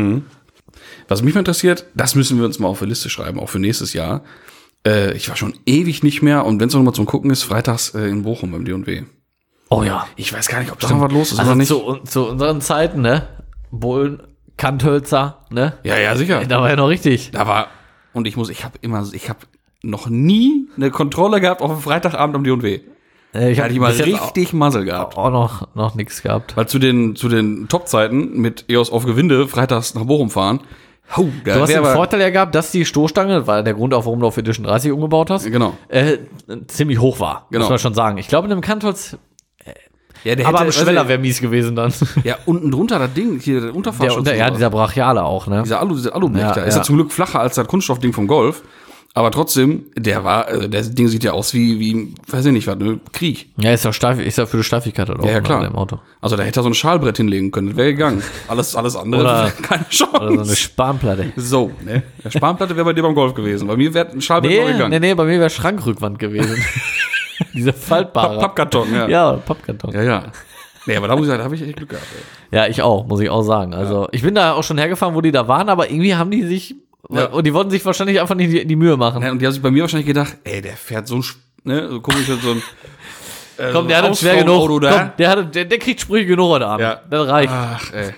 Was mich mal interessiert, das müssen wir uns mal auf die Liste schreiben, auch für nächstes Jahr. Ich war schon ewig nicht mehr und wenn es noch mal zum Gucken ist, freitags in Bochum beim D&W. Oh ja. Ich weiß gar nicht, ob da noch was los ist Also oder nicht. zu unseren Zeiten, ne? Bohlen, Kanthölzer, ne? Ja, sicher. Da war ja noch richtig. Da war, und ich habe noch nie eine Kontrolle gehabt auf einem Freitagabend am D&W. Ich Da hatte ich mal bis jetzt richtig Muzzle gehabt. auch noch nichts gehabt. Weil zu den Top-Zeiten mit EOS auf Gewinde freitags nach Bochum fahren, Du hast den Vorteil ja gehabt, dass die Stoßstange, war der Grund auch, warum du auf Edition 30 umgebaut hast, Genau. ziemlich hoch war, Genau. muss man schon sagen. Ich glaube, in dem Kantholz, Ja, der aber am Schweller weißt wäre mies gewesen dann. du, ja, unten drunter das Ding, hier der Unterfahrschutz. Dieser Brachiale auch, ne? Dieser Alublech Ja, da. Ist ja zum Glück flacher als das Kunststoffding vom Golf. Aber trotzdem, das Ding sieht ja aus wie weiß ich nicht, was, ne? Krieg. Ja, ist ja für die Steifigkeit halt auch Ja, klar. im Auto. Also da hätte er so ein Schalbrett hinlegen können, das wäre gegangen. Alles andere, Oder- keine Chance. Oder so eine Spanplatte. So, ne? Der Spanplatte wäre bei dir beim Golf gewesen. Bei mir wäre ein Schalbrett noch gegangen. Nee, bei mir wäre Schrankrückwand gewesen. Diese faltbare. Pappkarton, ja. Ja, Pappkarton. Ja. Nee, aber da muss ich sagen, da habe ich echt Glück gehabt, ey. Ja, ich auch, muss ich auch sagen. Also, ich bin da auch schon hergefahren, wo die da waren, aber irgendwie haben die sich, Ja. und die wollten sich wahrscheinlich einfach nicht die Mühe machen. Ja, und die haben sich bei mir wahrscheinlich gedacht, ey, der fährt so ein, so komisch, so ein Komm, der hat es schwer genug. Komm, der kriegt Sprüche genug heute Abend. Ja. Das reicht. Ach, ey.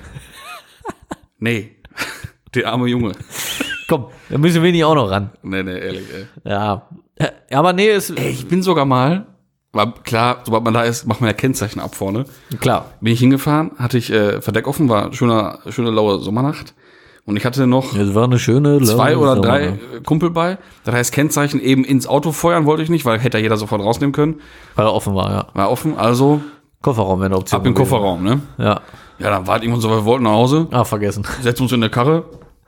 Nee. Der arme Junge. Komm, da müssen wir nicht auch noch ran. Nee, ehrlich, ey. Ja. Aber nee, ist Ey, ich bin sogar mal, war klar, sobald man da ist, macht man ja Kennzeichen ab vorne. klar. Bin ich hingefahren, hatte ich Verdeck offen, war schöne laue Sommernacht. Und ich hatte noch Es war eine schöne 2 oder 3 Sommer. Kumpel bei. Das heißt, Kennzeichen eben ins Auto feuern wollte ich nicht, weil hätte ja jeder sofort rausnehmen können. Weil er offen war, ja. War offen, also Kofferraum wäre eine Option. ab in den gewesen. Kofferraum, ne? Ja. Ja, dann war es irgendwann so, wir wollten nach Hause, Vergessen. setzen uns in der Karre,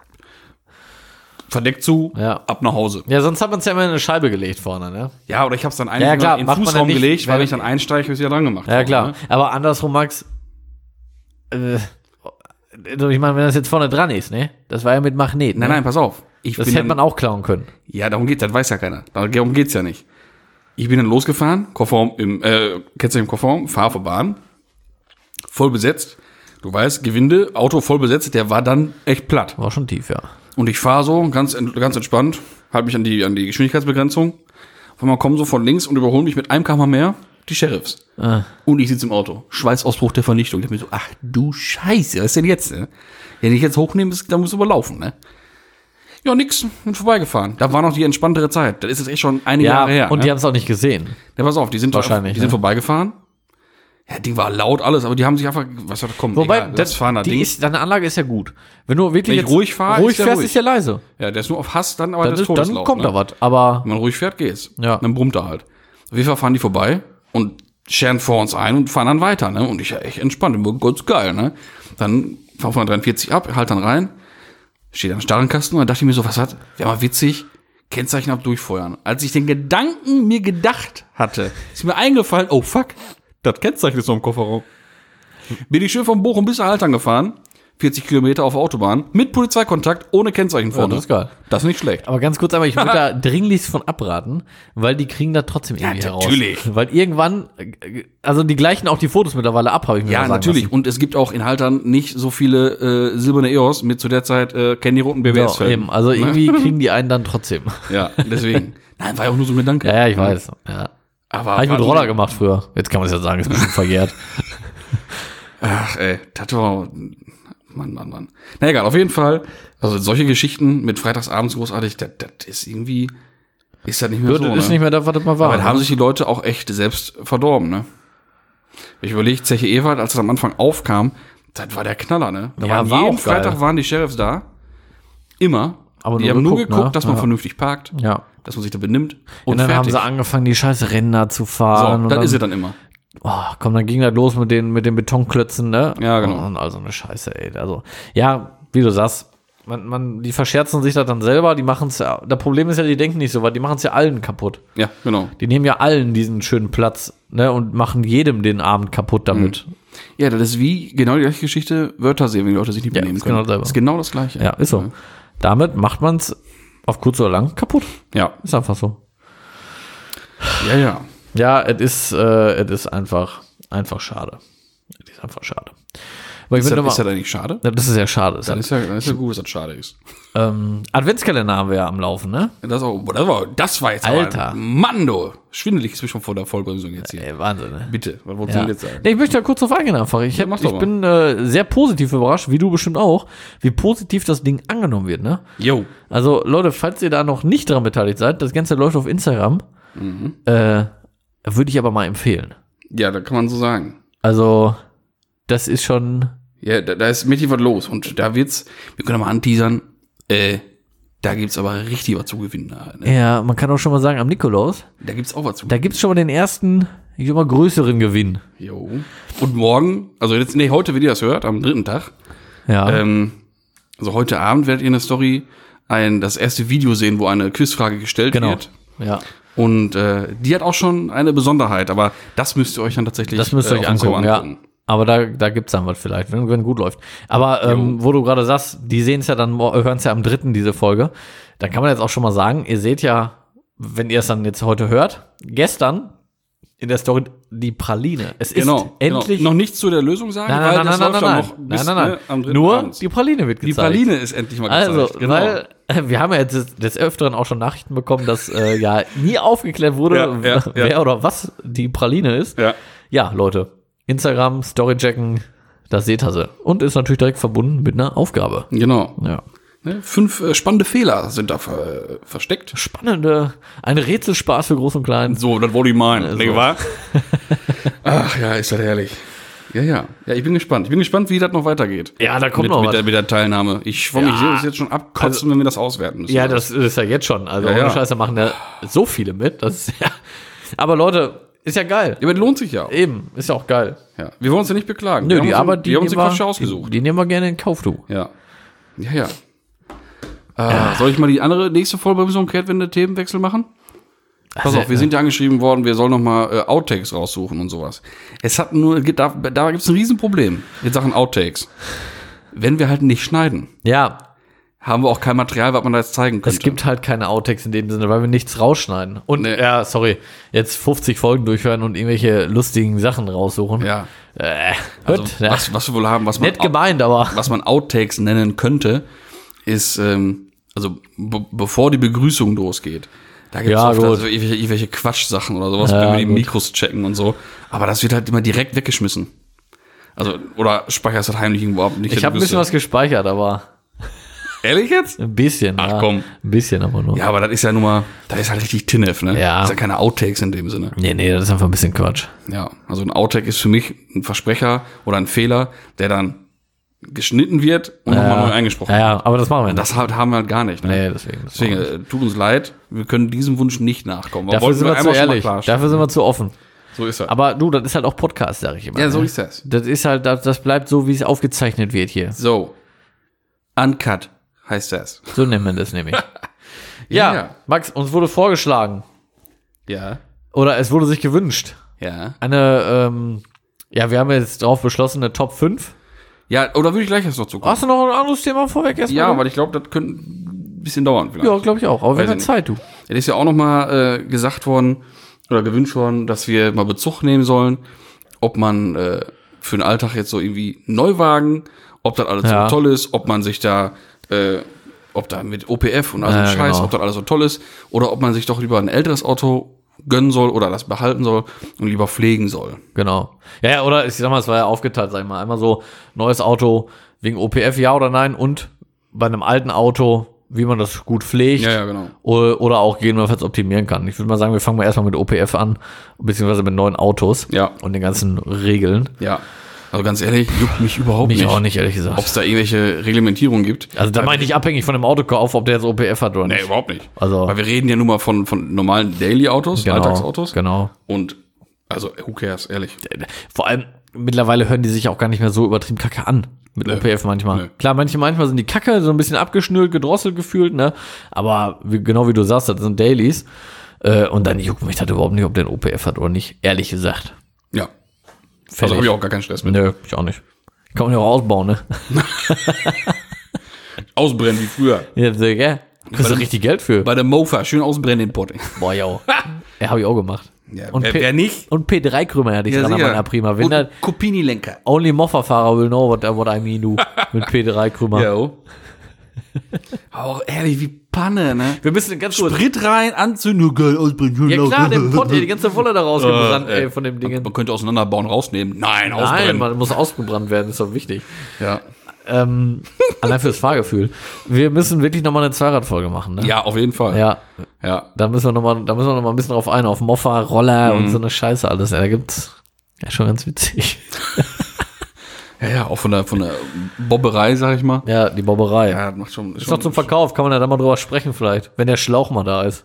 Verdeck zu, Ja. ab nach Hause. Ja, sonst hat man es ja immer in eine Scheibe gelegt vorne, ne? Ja, oder ich hab's dann eigentlich Ja, klar, in den macht man Fußraum ja nicht, gelegt, weil wenn- wenn ich dann einsteige, ist wieder dran gemacht. Ja, klar. Ne? Aber andersrum, Max, Also ich meine, wenn das jetzt vorne dran ist, ne? Das war ja mit Magnet. Nein, ne? nein, pass auf. Das hätte man auch klauen können. Ja, darum geht's, das weiß ja keiner. Darum geht's ja nicht. Ich bin dann losgefahren, Kennzeichen im Kofferraum, fahr auf der Bahn, voll besetzt. Du weißt, Gewinde, Auto voll besetzt, der war dann echt platt. War schon tief, ja. Und ich fahre so ganz entspannt, halte mich an die Geschwindigkeitsbegrenzung. Auf einmal kommen so von links und überholen mich mit einem km/h mehr die Sheriffs. Und ich sitze im Auto. Schweißausbruch der Vernichtung. Ich hab mir so, ach du Scheiße, was ist denn jetzt? Ne? Wenn ich jetzt hochnehme, dann muss ich überlaufen, ne? Ja, nix, bin vorbeigefahren. Da war noch die entspanntere Zeit. Das ist jetzt echt schon einige Jahre her. Und ne? die haben es auch nicht gesehen. Ja, pass auf, die sind Wahrscheinlich, sind vorbeigefahren. Ja, Ding war laut alles, aber die haben sich einfach, was hat kommen, Wobei, egal, das fahren da Ding. deine Anlage ist ja gut. Wenn du wirklich Wenn ich jetzt ruhig fahre, ruhig ist der fährst, ruhig. ist ja leise. Ja, der ist nur auf Hass, dann aber des Dann Todes laut. kommt ne? da was. Aber Wenn man ruhig fährt, geht's. Ja. Dann brummt er halt. Auf jeden Fall fahren die vorbei und scheren vor uns ein und fahren dann weiter, ne? Und ich ja echt entspannt, immer ganz geil, ne? Dann fahren wir 43 ab, halt dann rein, steht an Starrenkasten und dann dachte ich mir so, wäre mal witzig, Kennzeichen ab durchfeuern. Als ich den Gedanken mir gedacht hatte, ist mir eingefallen, oh fuck, das Kennzeichen ist noch im Kofferraum. Bin ich schön von Bochum bis nach Haltern gefahren, 40 Kilometer auf der Autobahn, mit Polizeikontakt, ohne Kennzeichen vorne. das ist geil. Das ist nicht schlecht. Aber ganz kurz, aber ich würde da dringlichst von abraten, weil die kriegen da trotzdem irgendwie heraus. natürlich. Weil irgendwann, also die gleichen auch die Fotos mittlerweile ab, habe ich mir Ja, mal sagen natürlich. lassen. Und es gibt auch in Haltern nicht so viele silberne EOS mit zu der Zeit kennen die roten So, BBS-Felgen. eben. Also irgendwie kriegen die einen dann trotzdem. Ja, deswegen. Nein, war ja auch nur so ein Gedanke. Ja, ich weiß. Ja. Aber Habe ich mit Roller gemacht früher. Jetzt kann man es ja sagen, ist ein bisschen verjährt. Ach, ey, das war... Mann. Na egal, auf jeden Fall. Also solche Geschichten mit freitagsabends großartig, das ist irgendwie... Ist das nicht mehr so, Ist ne? nicht mehr das, was das mal war. Aber da haben sich die Leute auch echt selbst verdorben, ne? Ich überlege, Zeche Ewald, als es am Anfang aufkam, das war der Knaller, ne? Da Ja, waren war jeden auch geil. Freitag waren die Sheriffs da. Immer. Aber die nur haben nur geguckt, geguckt, ne? dass man Ja. vernünftig parkt, Ja. dass man sich da benimmt. Und dann haben sie angefangen, die scheiß Ränder zu fahren. So, und das dann, ist es dann immer. Oh, komm, dann ging das los mit den Betonklötzen, ne? Ja, genau. Und also eine Scheiße, ey. Also, ja, wie du sagst, die verscherzen sich das dann selber, die machen es ja, das Problem ist ja, die denken nicht so weit, die machen es ja allen kaputt. Ja, genau. Die nehmen ja allen diesen schönen Platz, ne, und machen jedem den Abend kaputt damit. Ja, das ist wie genau die gleiche Geschichte, Wörter sehen, wenn die Leute sich nicht Ja, benehmen ist können. genau dasselbe. Ist genau das Gleiche. Ja, ist so. Damit macht man es auf kurz oder lang kaputt. Ja. Ist einfach so. Ja. Ja, es ist einfach schade. Es ist einfach schade. Aber ich Ist will das noch mal, eigentlich schade? das ist ja schade. Dann ist ja gut, dass das schade ist. Adventskalender haben wir ja am Laufen, ne? Das war jetzt Alter. aber, Mann, du. Schwindelig ist mir schon vor der Vollbremsung jetzt hier. Ey, Wahnsinn, ne? Bitte, was wolltest Ja. du jetzt sagen? Nee, ich möchte da kurz drauf eingehen einfach. Ich mach doch mal. bin sehr positiv überrascht, wie du bestimmt auch, wie positiv das Ding angenommen wird, ne? Jo. Also, Leute, falls ihr da noch nicht dran beteiligt seid, das Ganze läuft auf Instagram, würde ich aber mal empfehlen. Ja, da kann man so sagen. Also, das ist schon... Ja, da ist mächtig was los. Und da wird's, wir können mal anteasern, da gibt's aber richtig was zu gewinnen. Da, ne? Ja, man kann auch schon mal sagen, am Nikolaus, Da gibt's auch was zu da gibt's schon mal den ersten, ich sag mal, größeren Gewinn. Jo. Und morgen, also jetzt, nee, heute, wenn ihr das hört, am 3. Tag, Ja. also heute Abend werdet ihr in der Story das erste Video sehen, wo eine Quizfrage gestellt Genau. wird. Ja. Und die hat auch schon eine Besonderheit, aber das müsst ihr euch dann tatsächlich Das müsst ihr euch auf Instagram angucken, ja. Aber da gibt's dann was vielleicht, wenn gut läuft. Aber wo du gerade sagst, die sehen es ja dann, hören es ja am 3. diese Folge. Dann kann man jetzt auch schon mal sagen, ihr seht ja, wenn ihr es dann jetzt heute hört, gestern in der Story die Praline. Es ist endlich... Noch nichts zu der Lösung sagen, Nein. ne, am 3. Nur abends. die Praline wird Die gezeigt. Praline ist endlich mal gezeigt. Also, weil wir haben ja jetzt des Öfteren auch schon Nachrichten bekommen, dass ja nie aufgeklärt wurde, Ja. wer oder was die Praline ist. Ja. Ja, Leute, Instagram, Storychecken, das seht ihr sie. Und ist natürlich direkt verbunden mit einer Aufgabe. Genau. Ja. Ne, 5 spannende Fehler sind da versteckt. Spannende, ein Rätselspaß für Groß und Klein. So, das wollte ich meinen. So. Wahr? Ach ja, ist das herrlich. Ja. Ja, ich bin gespannt. Ich bin gespannt, wie das noch weitergeht. Ja, da kommt mit, noch mit, was. der, mit der Teilnahme. Ich freue mich Ja. jetzt schon abkotzen, wenn wir das auswerten müssen. Ja, das ist ja jetzt schon. Also Ja, ohne ja. Scheiße machen da so viele mit. Das ist ja, aber Leute, ist ja geil. Ja, aber das lohnt sich ja auch. Eben, ist ja auch geil. Ja. Wir wollen uns ja nicht beklagen. Nö, wir die haben Arbeit, uns, wir haben uns den nehmen Quatsch wir- ausgesucht. Die nehmen wir gerne in Kauf, du. Ja. Soll ich mal die andere nächste Vollbremsung Kehrtwende-Themenwechsel machen? Pass auf, wir sind ja angeschrieben worden, wir sollen noch mal Outtakes raussuchen und sowas. Es hat nur, da gibt's ein Riesenproblem in Sachen Outtakes. wenn wir halt nicht schneiden, Ja, haben wir auch kein Material, was man da jetzt zeigen könnte. es gibt halt keine Outtakes in dem Sinne, weil wir nichts rausschneiden. Und, Nee. ja, sorry, jetzt 50 Folgen durchhören und irgendwelche lustigen Sachen raussuchen. Ja. Hört, Also, ja. was wir wohl haben, was man, Nett gemeint, aber. was man Outtakes nennen könnte, ist, also bevor die Begrüßung losgeht. Da gibt es Ja, oft gut. also irgendwelche Quatschsachen oder sowas, Ja, wenn wir die gut. Mikros checken und so. Aber das wird halt immer direkt weggeschmissen. Also, oder speicherst du das heimlich irgendwo ab? Nicht, Ich habe ein bisschen was gespeichert, aber Ehrlich jetzt? ein bisschen. Ach, ja. komm. Ein bisschen aber nur. Ja, aber das ist ja nun mal, das ist halt richtig Tinnef, ne? Ja. Das ist ja keine Outtakes in dem Sinne. Nee, das ist einfach ein bisschen Quatsch. Ja, also ein Outtake ist für mich ein Versprecher oder ein Fehler, der dann geschnitten wird und nochmal neu eingesprochen wird. Ja, aber das machen wir nicht. Das haben wir halt gar nicht. Ne? Nee, deswegen. das machen wir nicht. Deswegen, tut uns leid, wir können diesem Wunsch nicht nachkommen. Aber Dafür wollten sind wir zu einmal schon mal ehrlich. klarstellen. Dafür sind wir zu offen. So ist er. Aber du, das ist halt auch Podcast, sag ich immer. Ja, so ne? ist das. Das ist halt, das bleibt so, wie es aufgezeichnet wird hier. So, Uncut heißt das. So nennen wir das nämlich. Ja, Ja. Max, uns wurde vorgeschlagen. Ja, Oder es wurde sich gewünscht. ja. Ja, wir haben jetzt drauf beschlossen, eine Top 5. Ja, oder würde ich gleich erst noch zukommen? Hast du noch ein anderes Thema vorweg erstmal? Ja, weil ich glaube, das könnte ein bisschen dauern vielleicht. Ja, glaube ich auch. Aber wir Weiß haben ich Zeit, du. Es ist ja auch noch mal gesagt worden oder gewünscht worden, dass wir mal Bezug nehmen sollen, ob man für den Alltag jetzt so irgendwie Neuwagen, ob das alles Ja. so toll ist, ob man sich da, ob da mit OPF und all so Ja, Scheiß, genau. ob das alles so toll ist, oder ob man sich doch lieber ein älteres Auto gönnen soll oder das behalten soll und lieber pflegen soll. Genau. Ja, oder ich sag mal, es war ja aufgeteilt, sag ich mal. Einmal so, neues Auto wegen OPF, ja oder nein, und bei einem alten Auto, wie man das gut pflegt. Ja, genau. Oder auch gegebenenfalls optimieren kann. Ich würde mal sagen, wir fangen mal erstmal mit OPF an, beziehungsweise mit neuen Autos Ja. und den ganzen Regeln. Ja. Also ganz ehrlich, juckt mich überhaupt Mich nicht, auch nicht, ehrlich ob gesagt. es da irgendwelche Reglementierungen gibt. Also da meine ich abhängig von dem Autokauf, ob der jetzt OPF hat oder Nee, nicht. überhaupt nicht. Also- Weil wir reden ja nun mal von normalen Daily-Autos, Alltagsautos. Genau. Und, also, who cares, ehrlich. Vor allem, mittlerweile hören die sich auch gar nicht mehr so übertrieben kacke an. Mit OPF manchmal. Nö. Klar, manchmal sind die kacke, so ein bisschen abgeschnürt, gedrosselt gefühlt, ne? Aber genau wie du sagst, das sind Dailies. Und dann juckt mich das überhaupt nicht, ob der ein OPF hat oder nicht. Ehrlich gesagt. Ja. Fertig. Also habe ich auch gar keinen Stress mit. Nö, ich auch nicht. Kann man ja auch ausbauen, ne? Ausbrennen wie früher. Ja, sehr geil. Kriegst du richtig Geld für. Bei der Mofa, schön ausbrennen den Pott. Boah, ja. Ja, habe ich auch gemacht. Ja, Und wer nicht? Und P3-Krümmer hatte ich dran an meiner Prima. Wenn Und der Kopini-Lenker. Only Moffa-Fahrer will know what I mean, du. Mit P3-Krümmer. Jo. Auch ehrlich, wie Panne, ne? Wir müssen ganz kurz. Sprit rein, anzünden, geil, ausbrennen. Ja klar, den Pott, ey, die ganze Wolle da rausgebrannt, ey, von dem Ding. Man könnte auseinanderbauen, rausnehmen. Nein, Nein, ausbrennen. man muss ausgebrannt werden, ist doch wichtig. Ja. Allein fürs Fahrgefühl. Wir müssen wirklich nochmal eine Zweiradfolge machen, ne? Ja, auf jeden Fall. Ja, Ja. da müssen wir noch mal ein bisschen drauf ein, auf Moffa, Roller und so eine Scheiße alles. Ja, da gibt's ja schon ganz witzig. Ja, auch von der Bobberei, sag ich mal. Ja, die Bobberei. Ja, das macht schon. Ist noch zum Verkauf, kann man ja da mal drüber sprechen vielleicht, wenn der Schlauch mal da ist.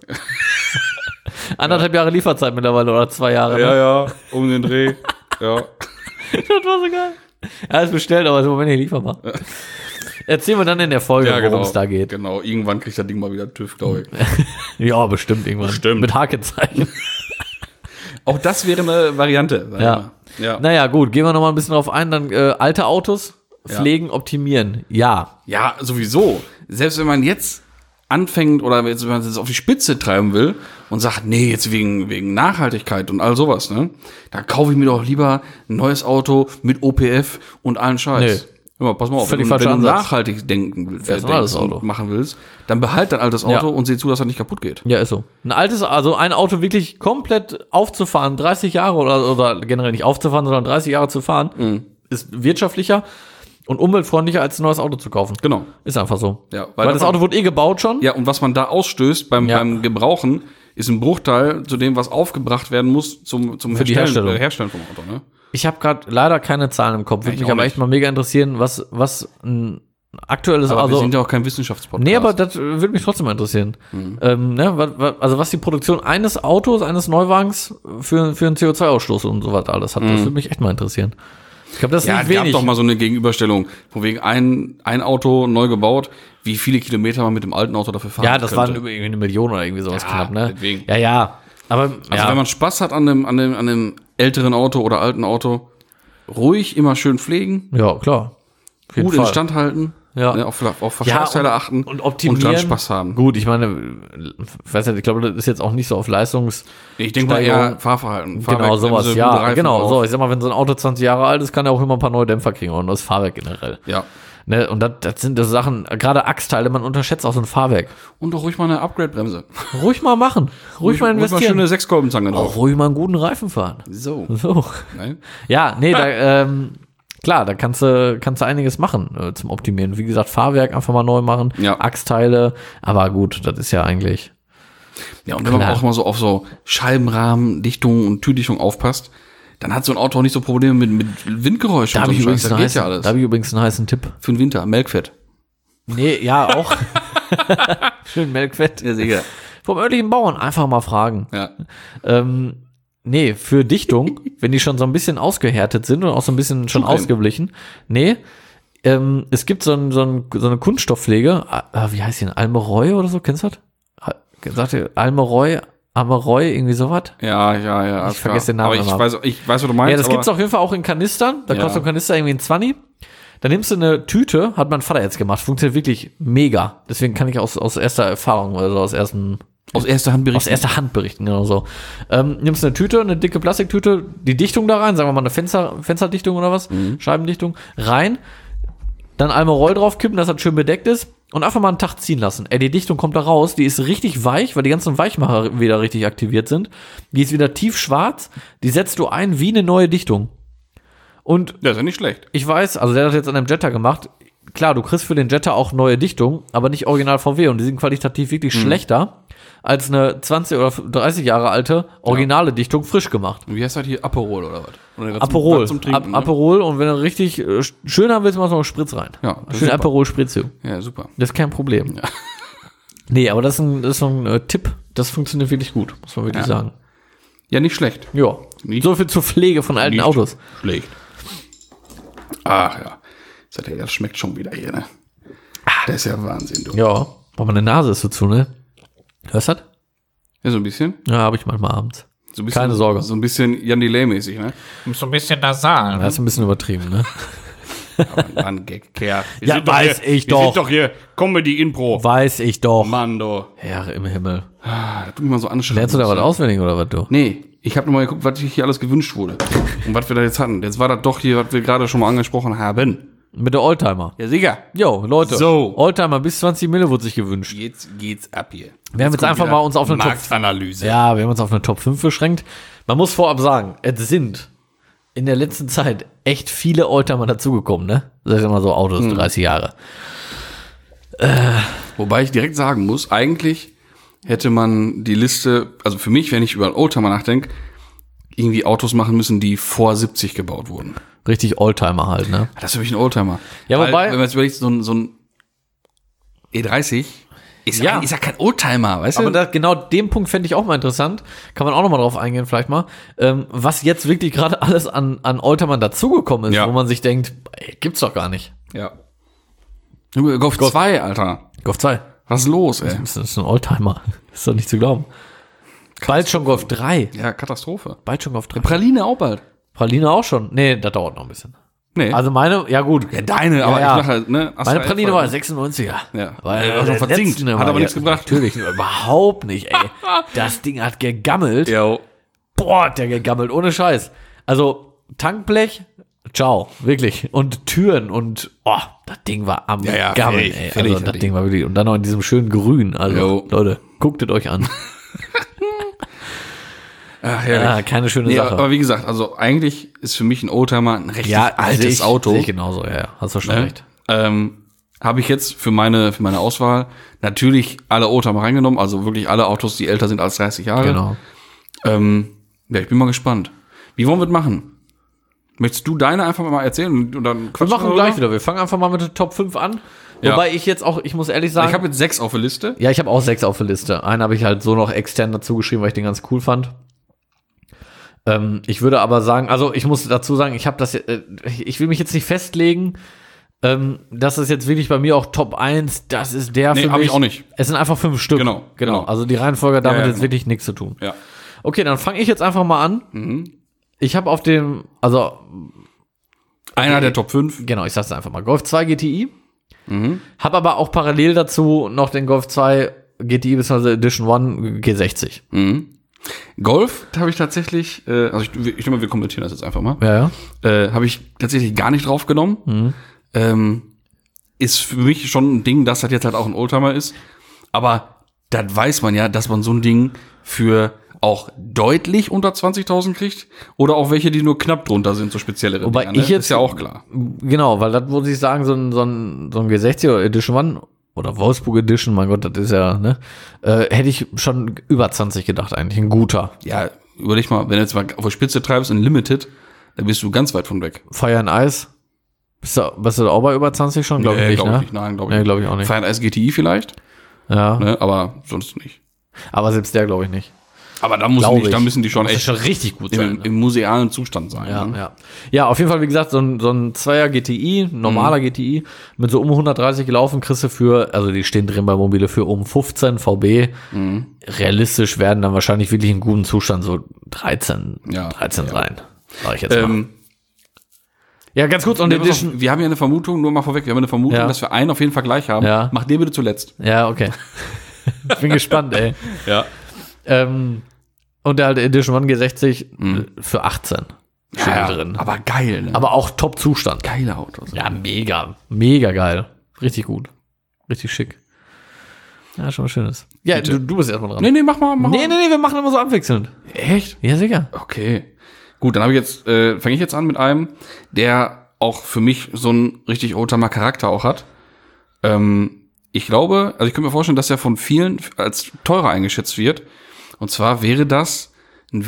1,5 Jahre Lieferzeit mittlerweile oder 2 Jahre. Ja, Ne? ja, um den Dreh. Ja. Das war so geil. Er ist bestellt, aber ist im Moment nicht lieferbar. Erzählen wir dann in der Folge, worum es da geht. Genau, irgendwann kriegt das Ding mal wieder TÜV, glaube ich. Ja, bestimmt irgendwann. Bestimmt. Mit Hakezeichen. Auch das wäre eine Variante. sag ich Ja. mal. Ja. Naja, gut, gehen wir noch mal ein bisschen drauf ein. Dann alte Autos pflegen, optimieren. Ja. Ja, sowieso. Selbst wenn man jetzt anfängt oder wenn man es auf die Spitze treiben will und sagt, nee, jetzt wegen Nachhaltigkeit und all sowas, ne? Da kaufe ich mir doch lieber ein neues Auto mit OPF und allen Scheiß. Hör mal, pass mal auf, Völlig wenn falscher du Ansatz. nachhaltig denken Fährst ein altes Auto. und machen willst, dann behalt dein altes Auto Ja. und sieh zu, dass das nicht kaputt geht. Ja, ist so. Also ein Auto wirklich komplett aufzufahren, 30 Jahre oder generell nicht aufzufahren, sondern 30 Jahre zu fahren, ist wirtschaftlicher und umweltfreundlicher als ein neues Auto zu kaufen. Genau. Ist einfach so. Ja, weil das Auto wurde gebaut schon. Ja, und was man da ausstößt beim Gebrauchen, ist ein Bruchteil zu dem, was aufgebracht werden muss zum die Herstellung. Herstellen vom Auto, ne? Ich habe gerade leider keine Zahlen im Kopf. Würde Ich mich auch aber nicht. echt mal mega interessieren, was ein aktuelles Aber wir Auto. sind ja auch kein Wissenschaftspodcast. Nee, aber das würde mich trotzdem mal interessieren. Also was die Produktion eines Autos, eines Neuwagens für einen CO2-Ausstoß und so was alles hat, das würde mich echt mal interessieren. Ich glaube, das ist ja, nicht es gab wenig. doch mal so eine Gegenüberstellung, von wegen ein Auto neu gebaut, wie viele Kilometer man mit dem alten Auto dafür fahren Ja, das könnte. waren irgendwie 1 Million oder irgendwie sowas Ja, knapp, ne? deswegen. Ja. Aber Also wenn man Spaß hat an einem älteren Auto oder alten Auto, ruhig immer schön pflegen. ja, klar. jeden gut Fall. instand halten, Ja. ne, auf Verschleißteile achten und optimieren. dann Spaß haben. Gut, ich meine, ich weiß nicht, ich glaube, das ist jetzt auch nicht so auf Leistungs... Ich denke mal eher Fahrverhalten. Genau, sowas, gute ja, Reifen genau, drauf. so. Ich sag mal, wenn so ein Auto 20 Jahre alt ist, kann er auch immer ein paar neue Dämpfer kriegen und das Fahrwerk generell. Ja. Ne, und das sind das Sachen, gerade Achsteile, man unterschätzt auch so ein Fahrwerk. Und doch ruhig mal eine Upgrade-Bremse. Ruhig mal machen, ruhig mal Ruhig mal investieren. schöne 6-Kolbenzange Auch drauf. ruhig mal einen guten Reifen fahren. So. So. Nein? Ja, nee, klar, da kannst du einiges machen zum Optimieren. Wie gesagt, Fahrwerk einfach mal neu machen, Ja. Achsteile, aber gut, das ist ja eigentlich... Ja, und wenn man Klar. auch mal so auf so Scheibenrahmen, Dichtung und Türdichtung aufpasst, dann hat so ein Auto auch nicht so Probleme mit Windgeräuschen. Da habe ich, übrigens das einen geht heißen- ja alles. da hab ich übrigens einen heißen Tipp. Für den Winter, Melkfett. Nee, ja, auch. Schön Melkfett. Ja, sicher. Vom örtlichen Bauern einfach mal fragen. Ja. Nee, für Dichtung, wenn die schon so ein bisschen ausgehärtet sind und auch so ein bisschen schon Zugrennen. ausgeblichen. Nee, es gibt so eine Kunststoffpflege, wie heißt die denn? Almeroy oder so, kennst du das? Sagt ihr Almeroy, irgendwie sowas? Ja. Ich vergesse den Namen Aber immer. ich weiß, was du meinst. Ja, das aber gibt's auf jeden Fall auch in Kanistern. Da Ja. kostet ein Kanister irgendwie ein 20. Dann nimmst du eine Tüte, hat mein Vater jetzt gemacht, funktioniert wirklich mega. Deswegen kann ich aus erster Erfahrung, also aus aus erster Hand berichten. genau so. Nimmst eine Tüte, eine dicke Plastiktüte, die Dichtung da rein, sagen wir mal eine Fensterdichtung oder was, Scheibendichtung, rein, dann Almeroll draufkippen, dass das schön bedeckt ist und einfach mal einen Tag ziehen lassen. Ey, die Dichtung kommt da raus, die ist richtig weich, weil die ganzen Weichmacher wieder richtig aktiviert sind. Die ist wieder tiefschwarz, die setzt du ein wie eine neue Dichtung. Und Das ist ja nicht schlecht. ich weiß, also der hat das jetzt an einem Jetta gemacht. Klar, du kriegst für den Jetta auch neue Dichtung, aber nicht original VW und die sind qualitativ wirklich schlechter als eine 20 oder 30 Jahre alte originale Dichtung frisch gemacht. Und wie heißt das hier? Aperol oder was? Oder Aperol, zum Trinken, ne? Aperol und wenn du richtig schön haben willst, machst du noch einen Spritz rein. Ja, das ist Schön super. Aperol Spritz. Ja, super. Das ist kein Problem. Nee, aber das ist so ein Tipp. Das funktioniert wirklich gut, muss man wirklich sagen. Ja, nicht schlecht. Ja, Nicht- so viel zur Pflege von alten Nicht Autos. Schlecht. Ach ja. Das schmeckt schon wieder hier, ne? Das ist ja Wahnsinn, du. Ja, aber meine Nase ist so zu, ne? Hörst du das? Ja, so ein bisschen. Ja, habe ich manchmal abends. So ein bisschen. Keine Sorge. So ein bisschen Jan Delay-mäßig, ne? So ein bisschen nasal. Das ist ein bisschen übertrieben, ne? Aber Mann, Gag-Kerl. Wir Ja, sind doch weiß hier, ich wir doch. sind doch hier Comedy-Impro. Weiß ich doch. Mann, du. Herr im Himmel. Da tut mich mal so anschreien. Lernst du da was auswendig oder was, du? Nee, ich habe nochmal geguckt, was hier alles gewünscht wurde. Und was wir da jetzt hatten. Jetzt war das doch hier, was wir gerade schon mal angesprochen haben. Mit der Oldtimer. Ja, sicher. Jo, Leute. So. Oldtimer bis 20 Mille wurde sich gewünscht. Jetzt geht's ab hier. Wir haben jetzt kommt einfach wieder mal uns auf eine Top... Marktanalyse. Ja, wir haben uns auf eine Top 5 beschränkt. Man muss vorab sagen, es sind in der letzten Zeit echt viele Oldtimer dazugekommen, ne? Sag ich mal so, Autos, 30 Jahre. Wobei ich direkt sagen muss, eigentlich hätte man die Liste, also für mich, wenn ich über einen Oldtimer nachdenke, irgendwie Autos machen müssen, die vor 70 gebaut wurden. Richtig Oldtimer halt, ne? Das ist für mich ein Oldtimer. Ja, Weil, wobei- wenn man jetzt überlegt, so ein E30 ist Ja. ist ja kein Oldtimer, weißt Aber du? genau den Punkt fände ich auch mal interessant. Kann man auch noch mal drauf eingehen vielleicht mal. Was jetzt wirklich gerade alles an Oldtimern dazugekommen ist, Ja. wo man sich denkt, ey, gibt's doch gar nicht. Ja. Golf 2, Alter. Golf 2. Was ist los, ey? Das ist ein Oldtimer. Das ist doch nicht zu glauben. Bald schon Golf 3. Ja, Katastrophe. Bald schon Golf 3. Praline auch bald. Praline auch schon. Nee, das dauert noch ein bisschen. Nee. Also meine, ja gut. ja, deine, aber ja. ich mach halt, ne? Meine Praline war 96er. Ja. War War schon verzinkt. Hat aber nichts gebracht. Natürlich, überhaupt nicht, ey. Das Ding hat gegammelt. Ja. Boah, hat der gegammelt, ohne Scheiß. Also, Tankblech, ciao, wirklich. Und Türen und, das Ding war am Ja, Gammeln, fertig, ey. fertig, Also, das fertig. Ding war wirklich, und dann noch in diesem schönen Grün. Also, Jo. Leute, guckt es euch an. Ach, herrlich. Ja, keine schöne Nee, Sache. aber wie gesagt, also eigentlich ist für mich ein Oldtimer ein richtig sehe altes Auto. Sehe ich genauso, ja, hast du schon Ne? recht. Habe ich jetzt für meine Auswahl natürlich alle Oldtimer reingenommen, also wirklich alle Autos, die älter sind als 30 Jahre. Genau. Ja, ich bin mal gespannt. Wie wollen wir das machen? Möchtest du deine einfach mal erzählen und dann Wir quatschen machen darüber? gleich wieder. Wir fangen einfach mal mit der Top 5 an. Ja. Wobei ich jetzt auch, ich muss ehrlich sagen. Ich habe jetzt 6 auf der Liste. Ja, ich habe auch 6 auf der Liste. Einen habe ich halt so noch extern dazu geschrieben, weil ich den ganz cool fand. Ich würde aber sagen, also ich muss dazu sagen, ich habe das, ich will mich jetzt nicht festlegen, das ist jetzt wirklich bei mir auch Top 1, das ist der Nee, für hab mich. ich auch nicht. Es sind einfach 5 Stück. Genau. Also die Reihenfolge hat damit Ja, jetzt genau. wirklich nichts zu tun. Ja. Okay, dann fange ich jetzt einfach mal an. Ich habe auf dem, also Einer der Top 5. Genau, ich sag's einfach mal. Golf 2 GTI. Hab aber auch parallel dazu noch den Golf 2 GTI bzw. Edition 1 G60. Golf habe ich tatsächlich, also ich denke mal, wir kommentieren das jetzt einfach mal. Ja. Habe ich tatsächlich gar nicht drauf genommen. Ist für mich schon ein Ding, dass das jetzt halt auch ein Oldtimer ist. Aber das weiß man ja, dass man so ein Ding für auch deutlich unter 20.000 kriegt. Oder auch welche, die nur knapp drunter sind, so speziellere Wobei Dinger, ne? ich jetzt, ist ja auch klar. Genau, weil das muss ich sagen, so ein G60 oder Edition 1 oder Wolfsburg Edition, mein Gott, das ist ja, ne, hätte ich schon über 20 gedacht eigentlich, ein guter. Ja, überleg mal, wenn du jetzt mal auf der Spitze treibst in Limited, dann bist du ganz weit von weg. Fire and Ice, bist du auch bei über 20 schon? Glaube ich nicht, ne? Nein, glaube Nee, glaube ich auch nicht. Fire and Ice GTI vielleicht, Ja, ne, aber sonst nicht. aber selbst der glaube ich nicht. Aber da Glaub müssen die schon Muss echt schon richtig gut sein. im musealen Zustand sein. Ja, ne? ja. Ja, auf jeden Fall, wie gesagt, so ein 2er GTI, ein normaler GTI, mit so um 130 gelaufen, kriegst du für, also die stehen drin bei Mobile, für um 15 VB. Realistisch werden dann wahrscheinlich wirklich in gutem Zustand so 13 sein. Sag ich jetzt mal. Ja, ganz kurz, und Edition. Wir haben ja eine Vermutung, nur mal vorweg, wir haben eine Vermutung, dass wir einen auf jeden Fall gleich haben. Ja. Mach den bitte zuletzt. Ja, okay. Ich bin gespannt, ey. Ja. Und der alte Edition 1 G60 für 18. Schön drin. Aber geil, ne? Aber auch Top-Zustand. geile Autos. Ja, mega geil. Richtig gut. Richtig schick. Ja, schon was Schönes. Ja, du bist erstmal dran. Nee, mach mal. Nee, wir machen immer so abwechselnd. Echt? Ja, sicher. Okay. Gut, dann habe ich jetzt, fange ich jetzt an mit einem, der auch für mich so einen richtig Oldtimer-Charakter auch hat. Ich glaube, also ich könnte mir vorstellen, dass er von vielen als teurer eingeschätzt wird. Und zwar wäre das ein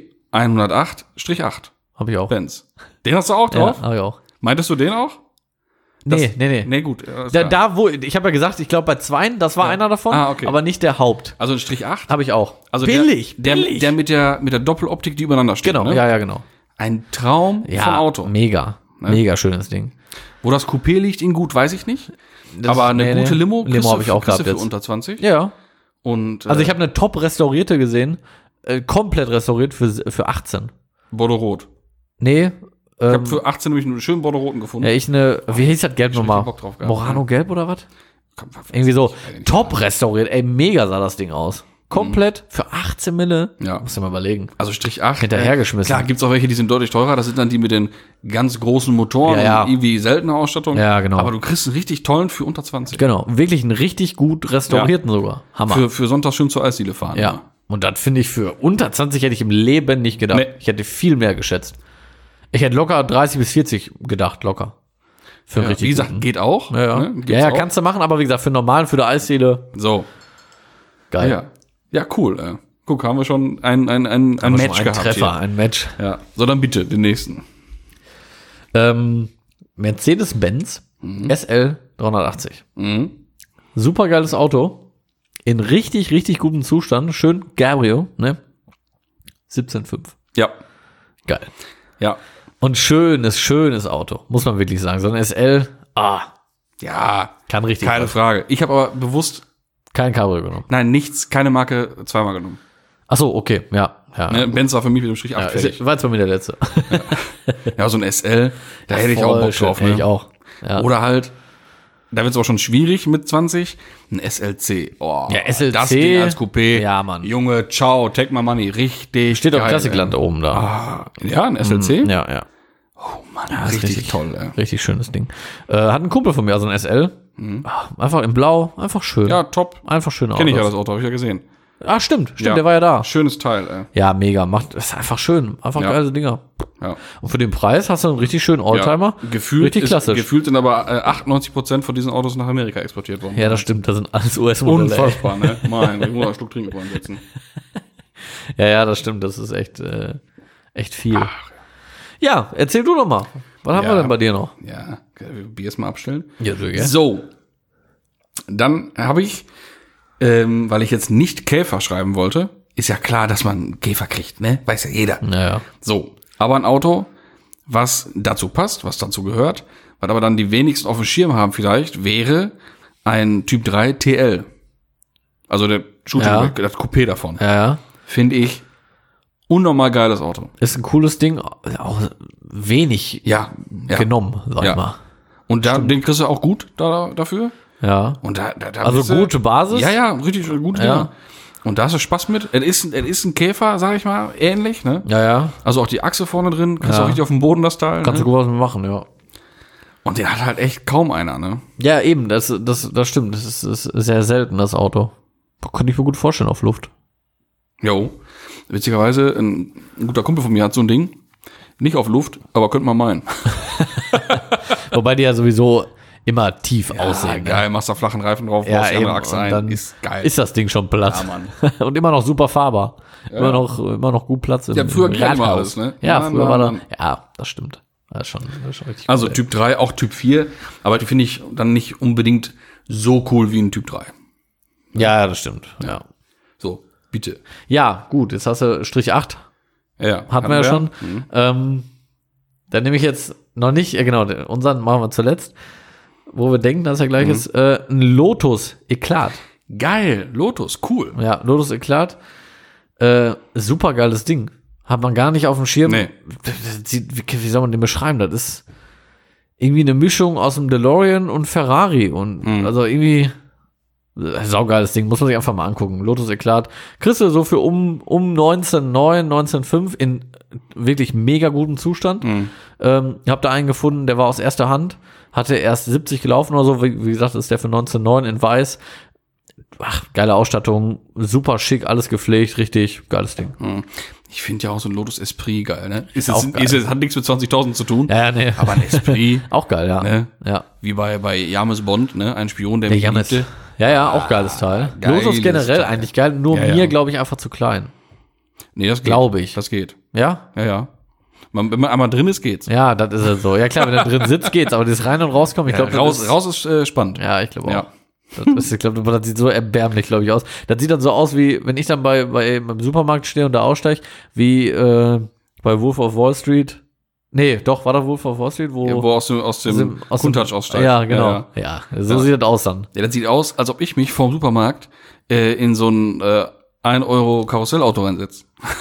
W108-8 Hab ich auch. Benz. Den hast du auch drauf? Ja, hab ich auch. Meintest du den auch? Nee. Nee, gut. alles klar. Ich habe ja gesagt, ich glaube bei 2, das war einer davon, okay. aber nicht der Haupt. Also ein Strich 8? Habe ich auch. Also billig. Der mit der Doppeloptik, die übereinander steht. Genau, ne? ja, genau. Ein Traum von Auto. Mega. Mega schönes Ding. Wo das Coupé liegt in gut, weiß ich nicht. Aber eine gute Limo habe ich auch kriegst du gehabt für jetzt. unter 20. Ja. Und, Also ich habe eine top restaurierte gesehen, komplett restauriert für 18. Bordeaux Rot. Nee. Ich habe für 18 nämlich einen schönen Bordeaux Roten gefunden. Ja, wie hieß das Gelb nochmal? Bock drauf gehabt. Morano Gelb oder was? Irgendwie so. Top restauriert. Ey, mega sah das Ding aus. Komplett für 18 Mille. Ja. Musst du mal überlegen. Also Strich 8. Hinterhergeschmissen. Klar, gibt's auch welche, die sind deutlich teurer. Das sind dann die mit den ganz großen Motoren Ja. und irgendwie seltene Ausstattung. Ja, genau. Aber du kriegst einen richtig tollen für unter 20. Genau. Wirklich einen richtig gut restaurierten sogar. Hammer. Für Sonntag schön zur Eisdiele fahren. Ja. Und das finde ich für unter 20 hätte ich im Leben nicht gedacht. Nee. Ich hätte viel mehr geschätzt. Ich hätte locker 30 bis 40 gedacht, locker. Für einen Ja, wie gesagt, guten. geht auch. Ja, Ne? Gibt's ja, auch. kannst du machen, aber wie gesagt, für normalen, für die Eisdiele, So. geil. Ja, cool. Guck, haben wir schon ein Match Ein gehabt Treffer, hier. ein Match. Ja. So, dann bitte, den nächsten. Mercedes-Benz SL 380. Mhm. Super geiles Auto. In richtig, richtig gutem Zustand. Schön Cabrio, ne? 17,5. Ja. Geil. Ja. Und schönes Auto. Muss man wirklich sagen. So ein SL, Ja. kann richtig Keine was. Frage. Ich habe aber bewusst, Kein Cabrio genommen. keine Marke zweimal genommen. Ach so, okay, ja. Ne? Benz war für mich mit dem Strich 8 fertig. War jetzt bei mir der letzte. Ja, so ein SL, da hätte ich auch Bock drauf. Hätte Ne? ich auch. Ja. Oder halt, da wird es auch schon schwierig mit 20, ein SLC. Oh, Ja, SLC. Das Ding als Coupé. Ja, Mann. Junge, ciao, take my money. Richtig Steht auf geil, Klassikland oben da. Ja, ein SLC? Ja. Oh Mann, Ja, ist richtig toll, ey. Richtig schönes Ding. Hat ein Kumpel von mir, also ein SL. Einfach in Blau, einfach schön. Ja, top. Einfach schön aus. Kenn ich ja das Auto, habe ich ja gesehen. Ah, stimmt, Ja. der war ja da. Schönes Teil, ey. Ja, mega. Ist einfach schön. Einfach Ja. geile Dinger. Ja. Und für den Preis hast du einen richtig schönen Oldtimer. Ja. Gefühlt, richtig klassisch. Gefühlt sind aber 98% von diesen Autos nach Amerika exportiert worden. Ja, das stimmt. Das sind alles US-Modelle. ey. Unfassbar, ne? Mein, ich muss noch einen Schluck trinken vorhin setzen. Ja, das stimmt. Das ist echt viel. Ja, erzähl du doch mal. Was haben wir denn bei dir noch? Ja, Bier erst mal abstellen. Ja, sehr gerne. So. Dann habe ich, weil ich jetzt nicht Käfer schreiben wollte, ist ja klar, dass man einen Käfer kriegt, ne? Weiß ja jeder. Naja. So. Aber ein Auto, was dazu passt, was dazu gehört, was aber dann die wenigsten auf dem Schirm haben vielleicht, wäre ein Typ 3 TL. Also der Shooting, Ja. das Coupé davon. Ja. Finde ich Unnormal geiles Auto. Ist ein cooles Ding, auch wenig Ja. genommen, sag ich mal. Und den kriegst du auch gut dafür. Ja. Und da Also bist du- gute Basis. Ja, richtig gut. Ja. Und da hast du Spaß mit. Es ist ein Käfer, sag ich mal, ähnlich, ne? Ja. Also auch die Achse vorne drin, kriegst Ja. auch richtig auf dem Boden das Teil. Kannst Ne? du gut was mit machen, ja. Und den hat halt echt kaum einer, ne? Ja, eben, das stimmt. Das ist sehr selten, das Auto. Könnte ich mir gut vorstellen auf Luft. Jo. Witzigerweise, ein guter Kumpel von mir hat so ein Ding. Nicht auf Luft, aber könnte man meinen. Wobei die ja sowieso immer tief aussehen. Ne? Geil, machst da flachen Reifen drauf, Ja, baust die andere eben. Achse Und ein. dann Ist geil. Ist das Ding schon platt. Ja, Mann. Und immer noch super fahrbar. Immer noch gut Platz im Ja, früher ging ja immer Rathaus. alles, ne? Ja, Mann, früher war Mann. da. Ja, das stimmt. Das ist schon richtig Also cool. Typ 3, auch Typ 4, aber die finde ich dann nicht unbedingt so cool wie ein Typ 3. Ja, das stimmt. Ja. So, bitte. Ja, gut, jetzt hast du Strich 8. Ja, Hatten wir ja schon. Dann nehme ich jetzt noch nicht, genau, unseren machen wir zuletzt, wo wir denken, dass er gleich ist, ein Lotus Eklat. Geil, Lotus, cool. Ja, Lotus Eklat. Super geiles Ding. Hat man gar nicht auf dem Schirm. Nee. Wie soll man den beschreiben? Das ist irgendwie eine Mischung aus dem DeLorean und Ferrari. Und also irgendwie saugeiles Ding. Muss man sich einfach mal angucken. Lotus Eklat. Kriegst du so für um 1909, 1905 in wirklich mega gutem Zustand. Hab da einen gefunden, der war aus erster Hand. Hatte erst 70 gelaufen oder so. Wie gesagt, ist der für 1909 in weiß. Ach, geile Ausstattung, super schick, alles gepflegt, richtig geiles Ding. Ich finde ja auch so ein Lotus Esprit geil, ne? auch geil. Hat nichts mit 20.000 zu tun, Ja, nee. aber ein Esprit, Auch geil, ja. ne? Ja. Wie bei James Bond, ne? Ein Spion, der mich James. liebte. Ja, auch geiles Teil. geiles Lotus generell Teil. eigentlich geil, nur Ja, mir, ja. glaube ich, einfach zu klein. Nee, das geht. Glaube ich. Das geht. Ja? Ja. Wenn man einmal drin ist, geht's. Ja, das ist ja so. Ja, klar, wenn er drin sitzt, geht's, aber das rein und rauskommen, ich glaube, Raus ist spannend. Ja, ich glaube auch. Ja. Ich glaube, das sieht so erbärmlich, glaube ich, aus. Das sieht dann so aus, wie wenn ich dann beim Supermarkt stehe und da aussteige, wie bei Wolf of Wall Street. Nee, doch, war da Wolf of Wall Street, wo Aus dem Countach aussteigt. Ja, genau. Ja, so sieht das aus dann. Ja, das sieht aus, als ob ich mich vorm Supermarkt in so ein 1 Euro Karussellauto reinsetze.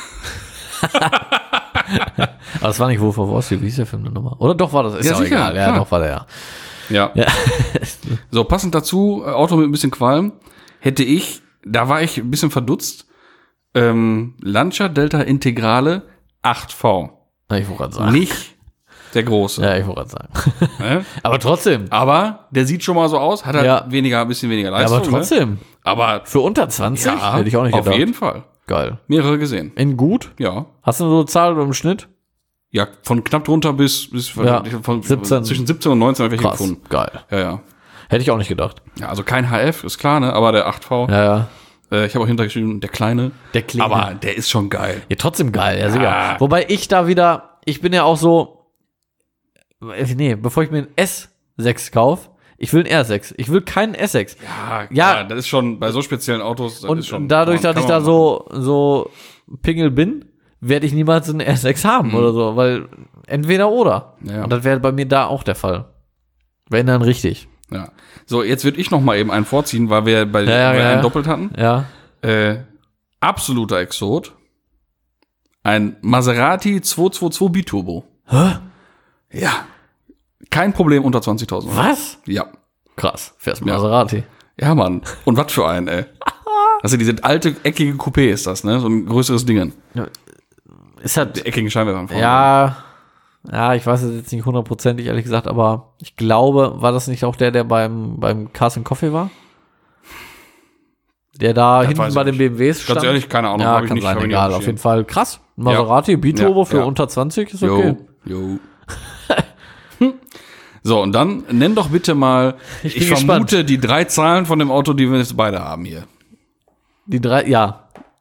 Aber das war nicht Wolf of Wall Street, wie hieß der Film denn nochmal? Oder doch war das? Ist Ja, auch sicher, egal. Ja, klar. doch war der, ja. Ja. Ja. So, passend dazu, Auto mit ein bisschen Qualm, da war ich ein bisschen verdutzt, Lancia Delta Integrale 8V. Ich wollte gerade sagen. Nicht der große. Ja, ich wollte gerade sagen. Ne? Aber trotzdem. Aber der sieht schon mal so aus, hat halt Ja. ein bisschen weniger Ja, Leistung. aber trotzdem. Ne? Aber Für unter 20 ja, hätte ich auch nicht auf gedacht. jeden Fall. Geil. Mehrere gesehen. In gut? Ja. Hast du so eine Zahl im Schnitt? Ja, von knapp drunter bis Ja, von 17. zwischen 17 und 19 habe ich welche Krass. gefunden. Geil. Ja. Hätte ich auch nicht gedacht. Ja, also kein HF, ist klar, ne? Aber der 8V. Ja. Ich habe auch hintergeschrieben, der kleine. Der Kleine. Aber der ist schon geil. Ja, trotzdem geil, ja, sicher. Wobei ich bin ja auch so, bevor ich mir einen S6 kaufe, ich will einen R6. Ich will keinen S6. Ja, das ist schon bei so speziellen Autos. Das Und ist schon, dadurch, dass kann ich man da machen. so Pingel bin, werde ich niemals einen R6 haben oder so, weil entweder oder. Ja. Und das wäre bei mir da auch der Fall. Wenn dann richtig. Ja. So, jetzt würde ich noch mal eben einen vorziehen, weil wir weil wir einen doppelt hatten. Ja. Absoluter Exot. Ein Maserati 222 Biturbo. Hä? Ja. Kein Problem unter 20.000. Was? Ja. Krass. Fährst Ja. Maserati. Ja, Mann. Und was für ein, ey. Also diese alte, eckige Coupé ist das, ne? So ein größeres Ding. Ist halt, Die eckigen Scheinwerfer vorne. ja, ich weiß es jetzt nicht hundertprozentig, ehrlich gesagt, aber ich glaube, war das nicht auch der beim Cars and Coffee war? Der da Das hinten weiß ich bei den nicht. BMW stand? Ganz ehrlich, keine Ahnung. Ja, hab ich kann nicht, sein, hab ich nicht egal, dem auf jeden Schirm. Fall. Krass. Maserati, Biturbo Ja, für ja. unter 20 ist okay. Jo. So, und dann nenn doch bitte mal, bin ich gespannt. vermute, die 3 Zahlen von dem Auto, die wir jetzt beide haben hier. Die 3, ja.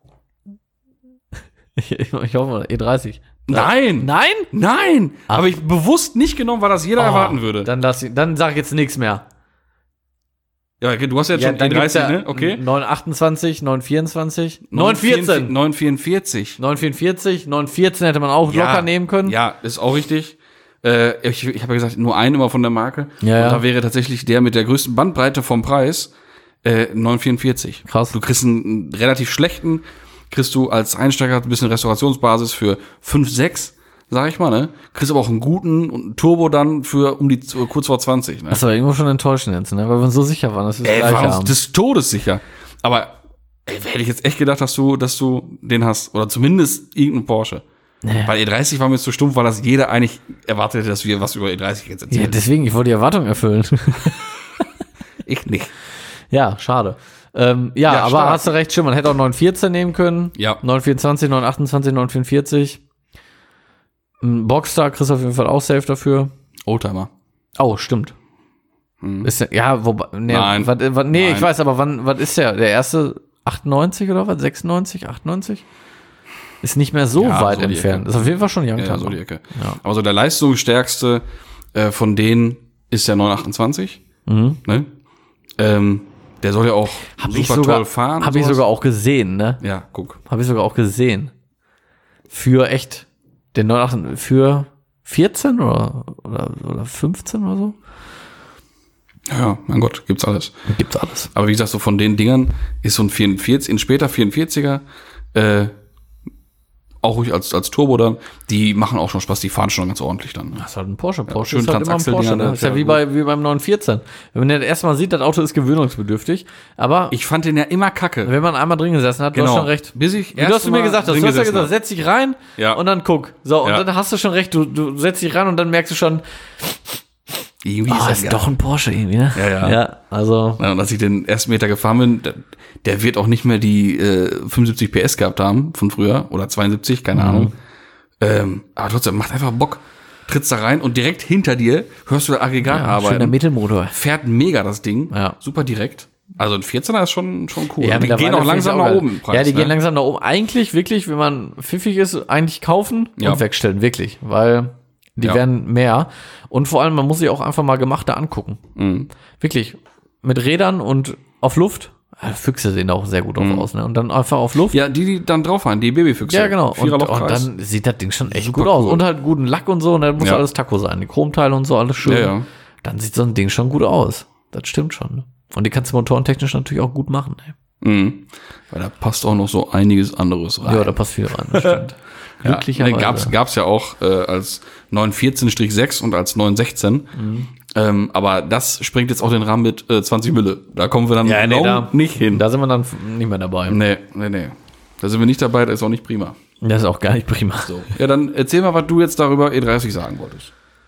Ich hoffe mal, E30. Nein! Nein? Nein! Habe ich bewusst nicht genommen, weil das jeder erwarten würde. Dann sag ich jetzt nichts mehr. Ja, okay, du hast jetzt schon dann die gibt's 30, ja ne? Okay. 928, 924, 914. 944. 944, 914 hätte man auch locker nehmen können. Ja, ist auch richtig. Ich habe ja gesagt, nur einen immer von der Marke. Ja, und ja. da wäre tatsächlich der mit der größten Bandbreite vom Preis 944. Krass. Du kriegst einen relativ schlechten kriegst du als Einsteiger ein bisschen Restaurationsbasis für 5, 6, sag ich mal, ne? Kriegst aber auch einen guten und einen Turbo dann für kurz vor 20, ne? Das war irgendwo schon enttäuschend jetzt, ne? Weil wir uns so sicher waren, dass wir es War gleich uns haben. des Todes sicher. Aber hätte ich jetzt echt gedacht, dass du den hast. Oder zumindest irgendeinen Porsche. Nee. Weil E30 war mir zu stumpf, weil das jeder eigentlich erwartet hätte, dass wir was über E30 jetzt Ja, erzählen. deswegen, ich wollte die Erwartung erfüllen. Ich nicht. Ja, schade. Aber stark. hast du recht, stimmt, man hätte auch 914 nehmen können. Ja. 924, 928, 944. Ein Boxster kriegst du auf jeden Fall auch safe dafür. Oldtimer. Oh, stimmt. Ist der, ja, wobei, nee, Nein. nee, ich Nein. weiß, aber was ist der? Der erste 98 oder was? 96, 98? Ist nicht mehr so Ja, weit so die entfernt. Ecke. Ist auf jeden Fall schon Ja, Youngtimer. so die Ecke. Ja. Aber so der leistungsstärkste von denen ist der 928. Ne? Der soll ja auch super toll fahren. und Habe ich sowas. sogar auch gesehen, ne? Ja, guck. Habe ich sogar auch gesehen. Für echt, den 998, für 14 oder 15 oder so? Ja, mein Gott, gibt's alles. Gibt's alles. Aber wie gesagt, so von den Dingern ist so ein 44, ein später 44er, auch ruhig als Turbo dann, die machen auch schon Spaß, die fahren schon ganz ordentlich dann. Das ist halt ein Porsche. Porsche schön ist halt immer ein Transaxel-Dinger, Porsche. ne? Ne? Ist ja Ja, wie beim 914. Wenn man das erste Mal sieht, das Auto ist gewöhnungsbedürftig. Aber Ich fand den ja immer kacke. wenn man einmal drin gesessen hat, du hast schon recht. Bis ich Du hast du mir gesagt, du hast ja gesagt, setz dich rein Ja. und dann guck. So, und Ja. dann hast du schon recht, du setzt dich rein und dann merkst du schon, irgendwie ist geil. doch ein Porsche irgendwie, ne? Ja. Ja, also, Ja, und als ich den ersten Meter gefahren bin, der wird auch nicht mehr die 75 PS gehabt haben von früher oder 72, keine Ahnung. Aber trotzdem, macht einfach Bock. Trittst da rein und direkt hinter dir hörst du das Aggregat schöner arbeiten. Mittelmotor. Fährt mega das Ding. Ja. Super direkt. Also ein 14er ist schon cool. Ja, die mittlerweile gehen auch finde langsam ich nach geil. oben im Preis. Ja, die ne? gehen langsam nach oben. Eigentlich wirklich, wenn man pfiffig ist, eigentlich kaufen Ja. und wegstellen, wirklich. Weil die Ja. werden mehr. Und vor allem, man muss sich auch einfach mal gemachte angucken. Mhm. Wirklich. Mit Rädern und auf Luft. Füchse sehen auch sehr gut aus, ne? Und dann einfach auf Luft. Ja, die dann drauf fahren, die Babyfüchse. Ja, genau. Und Viererlochkreis. dann sieht das Ding schon echt Super gut aus. cool. Und halt guten Lack und so. Und dann muss Ja. alles Taco sein. Die Chromteile und so, alles schön. Ja. Dann sieht so ein Ding schon gut aus. Das stimmt schon. Ne? Und die kannst du motorentechnisch natürlich auch gut machen. Ey. Mhm. Weil da passt auch noch so einiges anderes rein. Ja, da passt viel rein. Das stimmt. Glücklicherweise. Gab's ja auch als 914-6 und als 916. Aber das springt jetzt auch den Rahmen mit 20 Mille. Da kommen wir dann nicht hin. Da sind wir dann nicht mehr dabei. Nee. Da sind wir nicht dabei, das ist auch nicht prima. Das ist auch gar nicht prima. So. Ja, dann erzähl mal, was du jetzt darüber E30 sagen wolltest.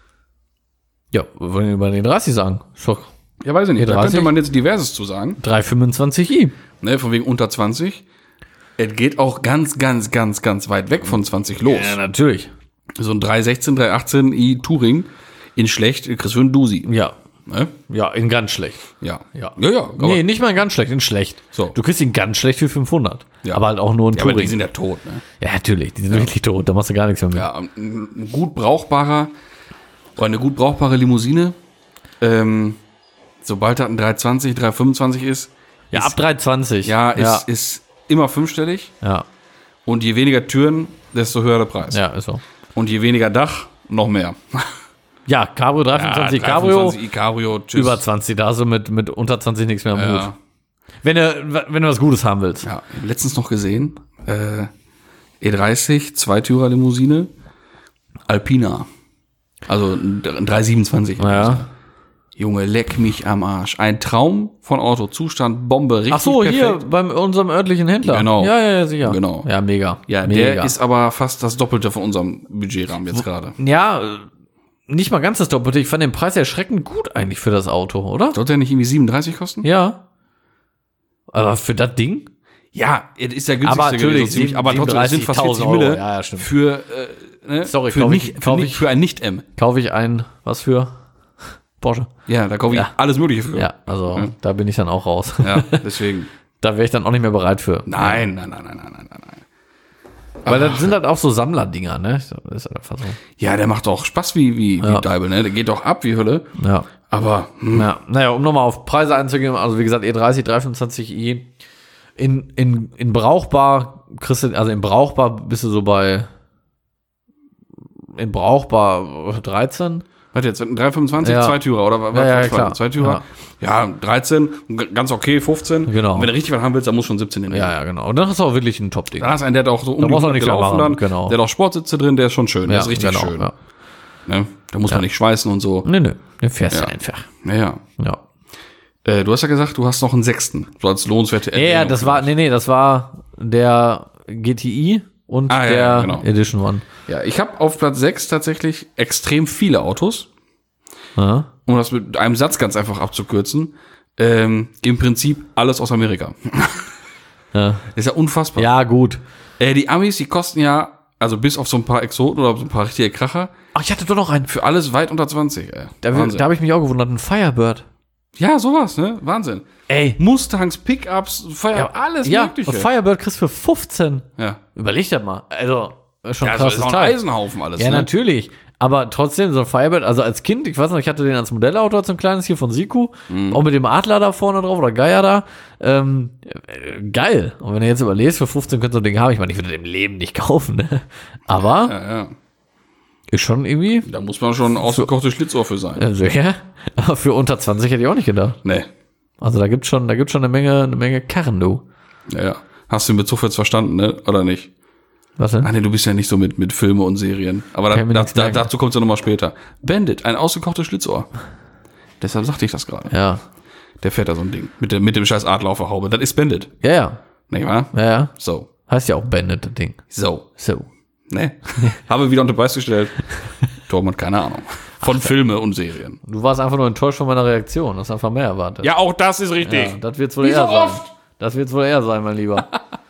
Ja, wir wollen über den 30 sagen. Ist doch Ja, weiß ich nicht. Da E30? könnte man jetzt Diverses zu sagen. 325i. Ne, von wegen unter 20. Es geht auch ganz weit weg von 20 los. Ja, natürlich. So ein 316, 318i Touring in schlecht kriegst du für einen Dusi. Ja. Ne? Ja, in ganz schlecht. Ja. Ja. Aber, Nee, nicht mal in ganz schlecht, in schlecht. So. Du kriegst ihn ganz schlecht für 500. Ja. Aber halt auch nur ein ja, aber Touring. die sind ja tot, ne? Ja, natürlich. Die sind wirklich tot. Da machst du gar nichts mehr mit. Ja, ein gut brauchbarer oder eine gut brauchbare Limousine, sobald das ein 320, 325 ist, Ja, ab 320. ist immer fünfstellig. Ja. Und je weniger Türen, desto höher der Preis. Ja, ist so. Und je weniger Dach, noch mehr. Ja, Cabrio 325 Cabrio. 325i Cabrio, tschüss. Über 20, da hast du mit unter 20 nichts mehr am Hut. Ja. Wenn du was Gutes haben willst. Ja, ich hab letztens noch gesehen, E30, Zweitürer-Limousine, Alpina. Also ein 327. Ja. Junge, leck mich am Arsch. Ein Traum von Auto, Zustand, Bombe, richtig Ach so, hier perfekt. bei unserem örtlichen Händler. Genau. Ja, sicher. Genau. Ja, mega. Ja, mega. der ist aber fast das Doppelte von unserem Budgetrahmen jetzt gerade. Ja, nicht mal ganz das Doppelte. Ich fand den Preis erschreckend gut eigentlich für das Auto, oder? Sollte der nicht irgendwie 37 kosten? Ja. Aber für das Ding? Ja, es ist der günstigste Aber natürlich, gewesen, so ziemlich, aber trotzdem, es sind fast 40 37.000 Mille Euro. Ja, stimmt. für, Sorry, für, für ein Nicht-M. Kaufe ich ein, was für? Porsche. Ja, da kaufe ich Ja. alles Mögliche für. Ja, also da bin ich dann auch raus. Ja, deswegen. Da wäre ich dann auch nicht mehr bereit für. Nein. Weil das sind halt auch so Sammlerdinger, ne? Das ist halt einfach so. Ja, der macht auch Spaß wie Deibel, ne? Der geht doch ab wie Hölle. Ja. Aber, Ja, naja, um nochmal auf Preise einzugehen, also wie gesagt, E30, 325i in brauchbar, kriegst du, also in brauchbar bist du so bei in brauchbar 13. Was jetzt? 325, Ja. Zweitürer oder was? Ja, was klar. Zweitürer? Ja, 13, ganz okay, 15. Genau. Und wenn du richtig was haben willst, dann muss schon 17 in den. Ja, genau. Und dann hast du auch wirklich ein Top-Ding. Dann hast du einen, der hat auch so Da brauchst du auch 100 nichts mehr gelaufen machen, dann. genau. Der hat auch Sportsitze drin, der ist schon schön. Der ist richtig genau, schön. Ja. Ne? Da muss man nicht schweißen und so. Nö. Den fährst du Ja. einfach. Ja. Ja. Du hast ja gesagt, du hast noch einen 6. So als lohnenswerte Ja, Erwähnung das war, vielleicht. das war der GTI und Ah, ja, der ja, genau. Edition One. Ja, ich habe auf Platz 6 tatsächlich extrem viele Autos. Ja. Um das mit einem Satz ganz einfach abzukürzen. Im Prinzip alles aus Amerika. Ja. Ist ja unfassbar. Ja, gut. Die Amis, die kosten ja, also bis auf so ein paar Exoten oder so ein paar richtige Kracher, Ach, ich hatte doch noch einen. für alles weit unter 20. Da Wahnsinn. habe ich mich auch gewundert. Ein Firebird. Ja, sowas, ne? Wahnsinn. Ey. Mustangs, Pickups, alles Ja, Mögliche. und Firebird kriegst du für 15. Ja. Überleg das mal. Also, ist schon Ja, ein das ist krasses auch ein Teil. Eisenhaufen alles, Ja, ne? natürlich. Aber trotzdem, so ein Firebird, also als Kind, ich weiß noch, ich hatte den als Modellauto, so ein kleines hier von Siku, auch mit dem Adler da vorne drauf oder Geier da. Geil. Und wenn du jetzt überlegst, für 15 könntest du ein Ding haben, ich meine, ich würde den im Leben nicht kaufen, ne? Aber Ja. ist schon irgendwie, Da muss man schon ausgekochte Schlitzohr für sein. also ja, aber für unter 20 hätte ich auch nicht gedacht. Nee. Also da gibt's schon eine Menge Karren, du. Ja. Hast du den Bezug jetzt verstanden, ne? Oder nicht? Was denn? Ach nee, du bist ja nicht so mit Filme und Serien. Aber Kann ich mir nichts merken. dazu kommt es ja nochmal später. Bandit, ein ausgekochtes Schlitzohr. Deshalb sagte ich das gerade. Ja. Der fährt da so ein Ding. Mit dem scheiß Adler auf der Haube. Das ist Bandit. Ja. Nicht wahr? Ja. So. Heißt ja auch Bandit, das Ding. So. So. Ne? Habe wieder unter Beweis gestellt. Tormund, keine Ahnung. Von Filme und Serien. Du warst einfach nur enttäuscht von meiner Reaktion. Hast einfach mehr erwartet. Ja, auch das ist richtig. Ja, das wird's wohl Wie eher so sein. oft. Das wird's wohl eher sein, mein Lieber.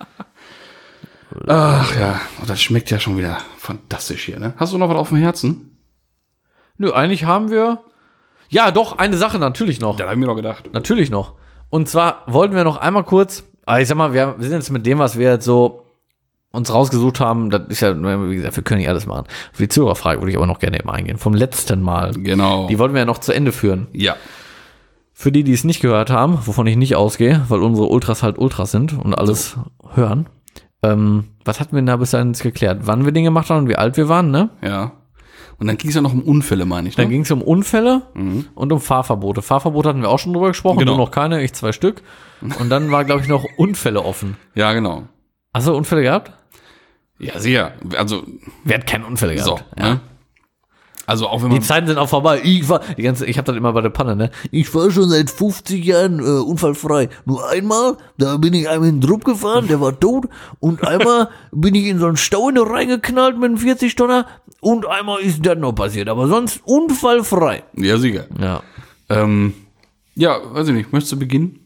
Ach ja, und das schmeckt ja schon wieder fantastisch hier, ne? Hast du noch was auf dem Herzen? Nö, eigentlich haben wir. Ja, doch, eine Sache natürlich noch. Ja, da hab ich mir noch gedacht. Natürlich noch. Und zwar wollten wir noch einmal kurz, ich sag mal, wir sind jetzt mit dem, was wir jetzt so uns rausgesucht haben, das ist ja, wie gesagt, wir können nicht alles machen. Für die Zuhörerfrage würde ich aber noch gerne eben eingehen. Vom letzten Mal. Genau. Die wollten wir ja noch zu Ende führen. Ja. Für die es nicht gehört haben, wovon ich nicht ausgehe, weil unsere Ultras halt Ultras sind und alles hören. Was hatten wir denn da bis dahin jetzt geklärt? Wann wir den gemacht haben und wie alt wir waren, ne? Ja. Und dann ging es ja noch um Unfälle, meine ich, Dann ne? ging es um Unfälle und um Fahrverbote. Fahrverbote hatten wir auch schon drüber gesprochen, Genau. du noch keine, ich 2 Stück. Und dann war, glaube ich, noch Unfälle offen. Ja, genau. Hast du Unfälle gehabt? Ja, sicher. Also, Wer hat keine Unfälle so, gehabt? ne? Also auch wenn Die man... Zeiten sind auch vorbei. Ich habe das immer bei der Panne, ne? Ich fahre schon seit 50 Jahren unfallfrei. Nur einmal, da bin ich einem in den Druck gefahren, der war tot. Und einmal bin ich in so einen Stau reingeknallt mit einem 40-Tonner. Und einmal ist das noch passiert. Aber sonst unfallfrei. Ja, sicher. Ja. Ja, weiß ich nicht. Möchtest du beginnen?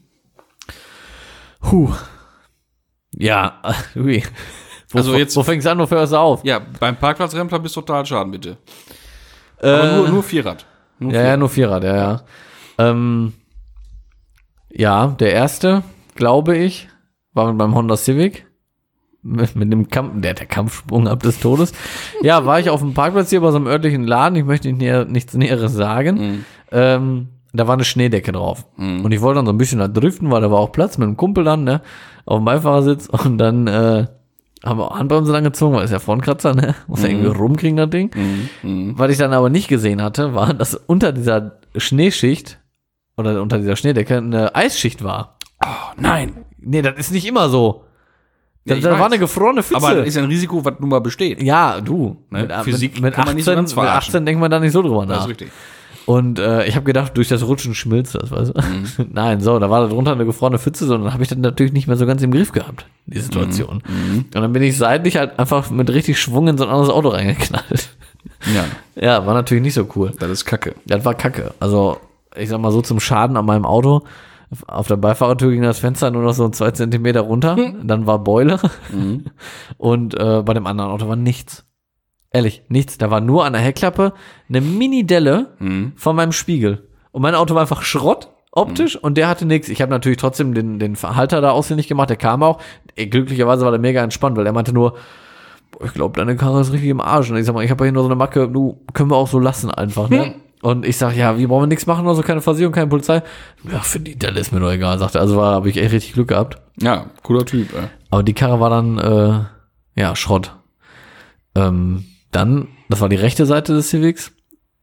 Ja, ui. Also jetzt- Wo fängst du an, wo hörst du auf? Ja, beim Parkplatzrempler bist du total schaden, bitte. Aber nur Vierrad. Nur Ja, nur Vierrad, ja. Ja, der erste, glaube ich, war beim Honda Civic. Mit dem der Kampfsprung ab des Todes. Ja, war ich auf dem Parkplatz hier bei so einem örtlichen Laden. Ich möchte nichts Näheres sagen. Da war eine Schneedecke drauf. Und ich wollte dann so ein bisschen da driften, weil da war auch Platz mit einem Kumpel dann, ne, auf dem Beifahrersitz. Und dann haben wir auch Handbremse angezogen, weil ist ja Frontkratzer, ne? Muss ja irgendwie rumkriegen, das Ding. Was ich dann aber nicht gesehen hatte, war, dass unter dieser Schneeschicht oder unter dieser Schneedecke eine Eisschicht war. Oh, nein. Nee, das ist nicht immer so. Ja, Da, ich da weiß. war eine gefrorene Pfütze. Aber das ist ja ein Risiko, was nun mal besteht. Ja, du. Ne? Mit, Physik mit kann man nicht so 18, ganz mit verarschen. 18 denkt man da nicht so drüber Das nach. ist richtig. Und ich habe gedacht, durch das Rutschen schmilzt das, weißt du? Nein, so, da war da drunter eine gefrorene Pfütze, so, und dann habe ich das natürlich nicht mehr so ganz im Griff gehabt, die Situation. Und dann bin ich seitlich halt einfach mit richtig Schwung in so ein anderes Auto reingeknallt. Ja, Ja, war natürlich nicht so cool. das ist Kacke. Das war kacke. Also, ich sag mal so, zum Schaden an meinem Auto. Auf der Beifahrertür ging das Fenster nur noch so 2 Zentimeter runter. Dann war Beule. Und bei dem anderen Auto war nichts. Ehrlich, nichts. Da war nur an der Heckklappe eine Mini-Delle von meinem Spiegel. Und mein Auto war einfach Schrott, optisch, und der hatte nichts. Ich habe natürlich trotzdem den Halter da ausfindig gemacht, der kam auch. Glücklicherweise war der mega entspannt, weil er meinte nur, boah, ich glaube, deine Karre ist richtig im Arsch. Und ich sag mal, ich habe hier nur so eine Macke, du, können wir auch so lassen einfach, ne? Und ich sag, ja, wie brauchen wir nichts machen oder so, keine Versicherung, keine Polizei? Ja, für die Delle ist mir doch egal, sagte er. Also habe ich echt richtig Glück gehabt. Ja, cooler Typ, ey. Aber die Karre war dann, Schrott. Dann, das war die rechte Seite des Civics.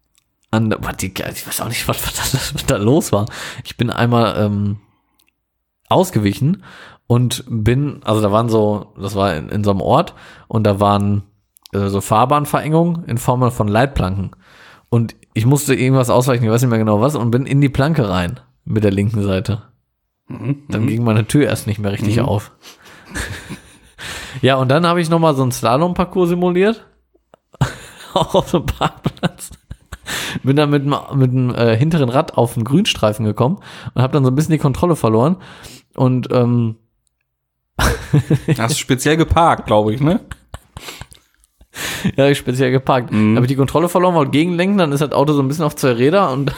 Ich weiß auch nicht, was da los war. Ich bin einmal ausgewichen und also da waren das war in so einem Ort und da waren so Fahrbahnverengungen in Form von Leitplanken. Und ich musste irgendwas ausweichen, ich weiß nicht mehr genau was, und bin in die Planke rein mit der linken Seite. Dann ging meine Tür erst nicht mehr richtig auf. Ja, und dann habe ich nochmal so einen Slalom-Parcours simuliert. Auch auf dem Parkplatz. Bin dann mit dem hinteren Rad auf den Grünstreifen gekommen und habe dann so ein bisschen die Kontrolle verloren. Und hast du speziell geparkt, glaube ich, ne? Ja, ich speziell geparkt. Habe ich die Kontrolle verloren, wollte gegenlenken, dann ist das Auto so ein bisschen auf zwei Räder und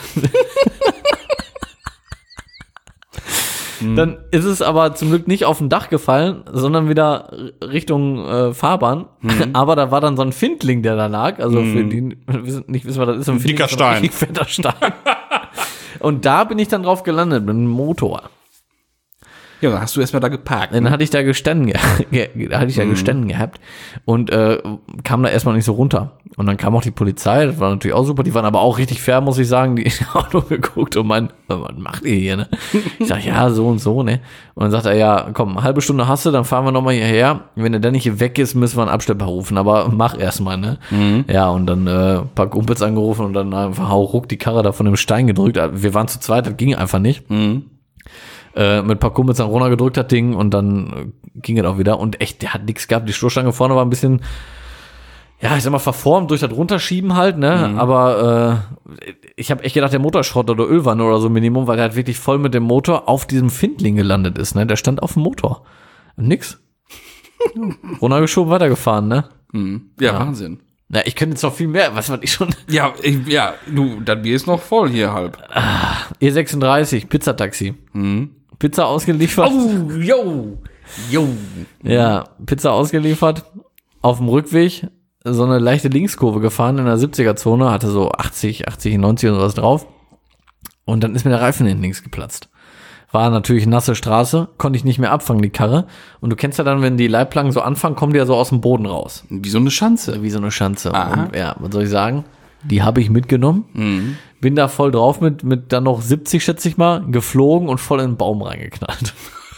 dann ist es aber zum Glück nicht auf dem Dach gefallen, sondern wieder Richtung Fahrbahn. Aber da war dann so ein Findling, der da lag. Also für die nicht wissen, was das ist. Ein dicker Stein. Ein fetter Stein. Und da bin ich dann drauf gelandet mit dem Motor. Ja, dann hast du erstmal da geparkt. Dann hatte ich da gestanden gehabt und kam da erstmal nicht so runter. Und dann kam auch die Polizei, das war natürlich auch super. Die waren aber auch richtig fair, muss ich sagen. Die haben auch nur geguckt und was macht ihr hier, ne? Ich sag, ja, so und so, ne? Und dann sagt er, ja, komm, eine halbe Stunde hast du, dann fahren wir nochmal hierher. Wenn er dann nicht hier weg ist, müssen wir einen Abschlepper rufen. Aber mach erstmal, ne? Ja, und dann ein paar Kumpels angerufen und dann einfach hauruck die Karre da von dem Stein gedrückt. Wir waren zu zweit, das ging einfach nicht. Mit ein paar Kumpels dann runtergedrückt hat Ding und dann ging es auch wieder und echt, der hat nichts gehabt. Die Stoßstange vorne war ein bisschen, ja, ich sag mal, verformt durch das Runterschieben halt, ne, aber ich habe echt gedacht, der Motorschrott oder Ölwanne oder so Minimum, weil der halt wirklich voll mit dem Motor auf diesem Findling gelandet ist, ne, der stand auf dem Motor. Nix. Runtergeschoben, weitergefahren, ne. Ja, Wahnsinn. Na, ich könnte jetzt noch viel mehr, was ich schon. Ja, du, das Bier ist noch voll hier halb. E36, Pizzataxi. Pizza ausgeliefert. Oh, yo. Ja, Pizza ausgeliefert. Auf dem Rückweg so eine leichte Linkskurve gefahren in der 70er-Zone, hatte so 80, 90 und sowas drauf. Und dann ist mir der Reifen hinten links geplatzt. War natürlich nasse Straße, konnte ich nicht mehr abfangen, die Karre. Und du kennst ja dann, wenn die Leitplanken so anfangen, kommen die ja so aus dem Boden raus. Wie so eine Schanze. Aha. Und ja, was soll ich sagen? Die habe ich mitgenommen. Bin da voll drauf mit dann noch 70, schätze ich mal, geflogen und voll in den Baum reingeknallt.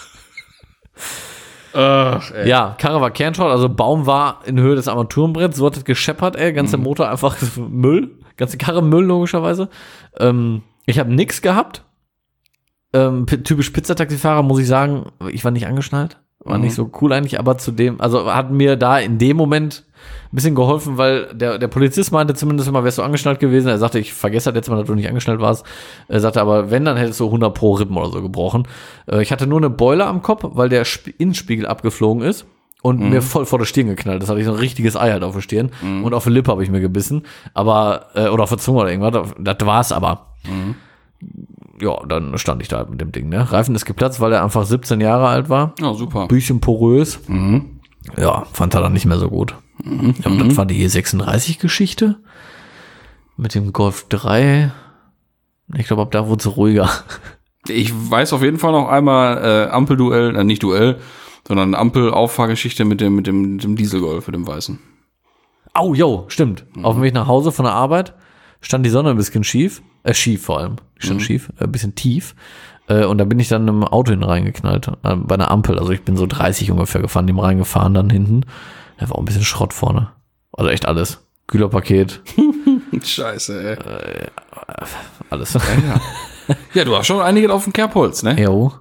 Ja, Karre war Kernschrott, also Baum war in Höhe des Armaturenbretts, so hat es gescheppert, ganze Motor einfach Müll, ganze Karre Müll logischerweise. Ich habe nix gehabt. Typisch Pizzataxifahrer, muss ich sagen, ich war nicht angeschnallt. War nicht so cool eigentlich, aber also hat mir da in dem Moment ein bisschen geholfen, weil der Polizist meinte zumindest immer, wärst du angeschnallt gewesen. Er sagte, ich vergesse das jetzt mal, dass du nicht angeschnallt warst. Er sagte aber, wenn, dann hättest du 100 pro Rippen oder so gebrochen. Ich hatte nur eine Beule am Kopf, weil der Innenspiegel abgeflogen ist und mir voll vor der Stirn geknallt. Das hatte ich so ein richtiges Ei halt auf der Stirn. Und auf der Lippe habe ich mir gebissen. Aber, oder auf der Zunge oder irgendwas. Das war's aber. Ja, dann stand ich da halt mit dem Ding, ne? Reifen ist geplatzt, weil er einfach 17 Jahre alt war. Oh, super. Bisschen porös. Ja, fand er dann nicht mehr so gut. Ja, und dann war die E36-Geschichte mit dem Golf 3. Ich glaube, ab da wurde es ruhiger. Ich weiß auf jeden Fall noch einmal Ampelduell, nicht Duell, sondern Ampel-Auffahrgeschichte mit dem Dieselgolf, mit dem Weißen. Oh, jo, stimmt. Auf dem Weg nach Hause von der Arbeit stand die Sonne ein bisschen schief. Schief vor allem. Die stand schief, ein bisschen tief. Und da bin ich dann im Auto hin reingeknallt, bei einer Ampel. Also ich bin so 30 ungefähr gefahren, dem reingefahren dann hinten. Da war auch ein bisschen Schrott vorne. Also echt alles. Kühlerpaket. Scheiße, ey. Alles. Ja, du hast schon einiges auf dem Kerbholz, ne? Jo.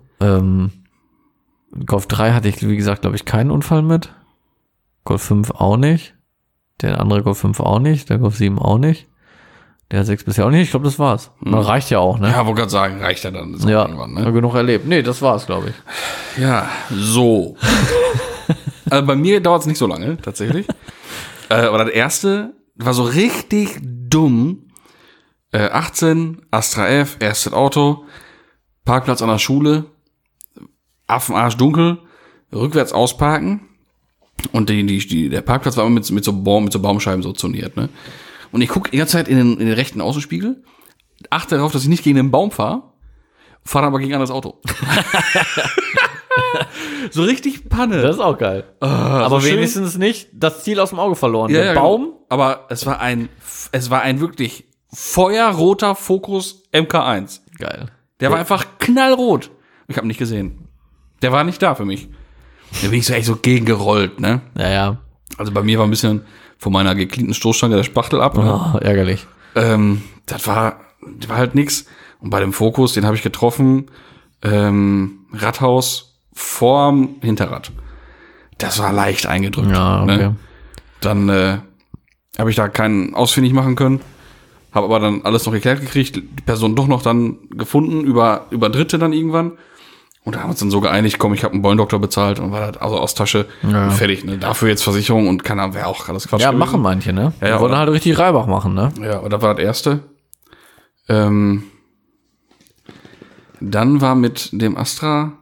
Golf 3 hatte ich, wie gesagt, glaube ich, keinen Unfall mit. Golf 5 auch nicht. Der andere Golf 5 auch nicht. Der Golf 7 auch nicht. Der 6 bisher auch nicht. Ich glaube, das war's. Das reicht ja auch, ne? Ja, wollte gerade sagen, reicht ja dann. Ja, ne? Genug erlebt. Nee, das war's, glaube ich. Ja, so. Also bei mir dauert es nicht so lange, tatsächlich. Aber das erste war so richtig dumm. 18, Astra F, erstes Auto, Parkplatz an der Schule, Affenarsch dunkel, rückwärts ausparken. Und der Parkplatz war immer mit so Baumscheiben so zoniert, ne? Und ich gucke die ganze Zeit in den rechten Außenspiegel, achte darauf, dass ich nicht gegen den Baum fahre aber gegen ein anderes Auto. So richtig Panne. Das ist auch geil. Aber so wenigstens nicht das Ziel aus dem Auge verloren. Ja, der Baum. Genau. Aber es war ein wirklich feuerroter Focus MK1. Geil. Der war einfach knallrot. Ich habe ihn nicht gesehen. Der war nicht da für mich. Da bin ich so echt so gegengerollt, ne? Ja. Also bei mir war ein bisschen von meiner gecleanten Stoßstange der Spachtel ab. Ne? Oh, ärgerlich. Das war halt nix. Und bei dem Focus, den habe ich getroffen, Radhaus vorm Hinterrad. Das war leicht eingedrückt. Ja, okay. Ne? Dann habe ich da keinen ausfindig machen können. Habe aber dann alles noch geklärt gekriegt. Die Person doch noch dann gefunden, über Dritte dann irgendwann. Und da haben wir uns dann so geeinigt, komm, ich habe einen Beulendoktor bezahlt und war das also aus Tasche fertig. Ne? Dafür jetzt Versicherung und keiner, wäre auch alles Quatsch. Ja, gewesen. machen manche, ne? Ja, Die wollen halt richtig Reibach machen, ne? Ja, und das war das Erste. Dann war mit dem Astra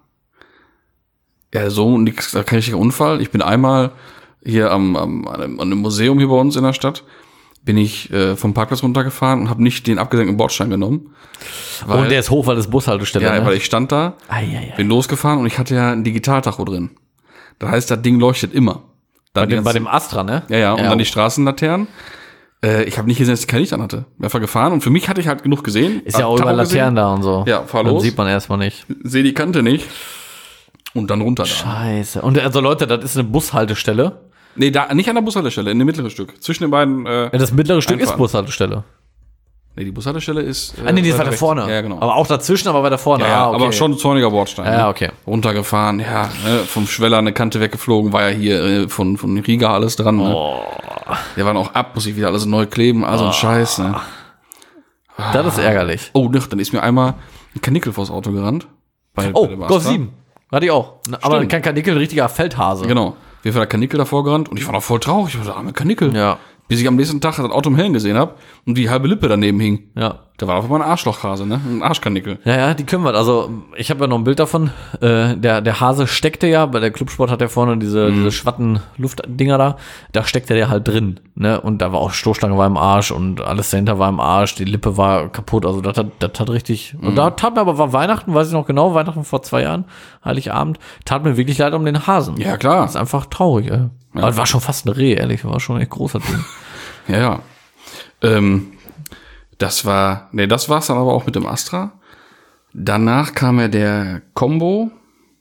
so ein richtiger Unfall. Ich bin einmal hier an einem Museum hier bei uns in der Stadt, bin ich vom Parkplatz runtergefahren und habe nicht den abgesenkten Bordstein genommen. Und der ist hoch, weil das Bushaltestelle, Ja, ne? weil ich stand da, bin losgefahren und ich hatte ja ein Digitaltacho drin. Das heißt, das Ding leuchtet immer. Bei dem Astra, ne? Ja, und dann die Straßenlaternen. Ich habe nicht gesehen, dass ich kein Licht an hatte. Ich war gefahren und für mich hatte ich halt genug gesehen. Ist ja auch über Laternen da und so. Ja, fahr dann los. Sieht man erstmal nicht. Sehe die Kante nicht. Und dann runter da. Scheiße. Und also Leute, das ist eine Bushaltestelle. Nee, da nicht an der Bushaltestelle, in dem mittleren Stück. Zwischen den beiden. Ja, das mittlere Stück ist Einfahren. Bushaltestelle. Nee, die Bushaltestelle ist. Nee, die ist weiter rechts. vorne. Ja, genau. Aber auch dazwischen, aber weiter vorne. Ja, okay. aber schon zorniger Bordstein. Ja, ne? okay. Runtergefahren, ja, ne, vom Schweller eine Kante weggeflogen, war ja hier von Riga alles dran. Ne? Oh. Der war noch ab, muss ich wieder alles neu kleben, also ein Scheiß. Ne? Das ist ärgerlich. Oh, dann ist mir einmal ein Kanickel vors Auto gerannt. Bei dem Golf Astra. 7. Hatte ich auch. Aber kein Kanickel, ein richtiger Feldhase. Genau. Wir waren der Kanickel davor gerannt und ich war noch voll traurig. Ich war arme Kanickel. Ja. Bis ich am nächsten Tag das Auto im Hellen gesehen habe und die halbe Lippe daneben hing. Ja. Da war auf einmal ein Arschlochhase, ne? Ein Arschkanickel. Ja, die können wir. Also, ich habe ja noch ein Bild davon. Der Hase steckte ja, bei der Clubsport hat er vorne diese schwatten Luftdinger da. Da steckte der halt drin, ne? Und da war auch Stoßstange war im Arsch und alles dahinter war im Arsch. Die Lippe war kaputt. Also, das hat richtig. Und da tat mir aber, war Weihnachten, weiß ich noch genau, Weihnachten vor 2 Jahren, Heiligabend, tat mir wirklich leid um den Hasen. Ja, klar. Das ist einfach traurig, ey. Ja. Aber das war schon fast ein Reh, ehrlich. War schon echt großer Ding. Ja. Das war's dann aber auch mit dem Astra. Danach kam ja der Combo.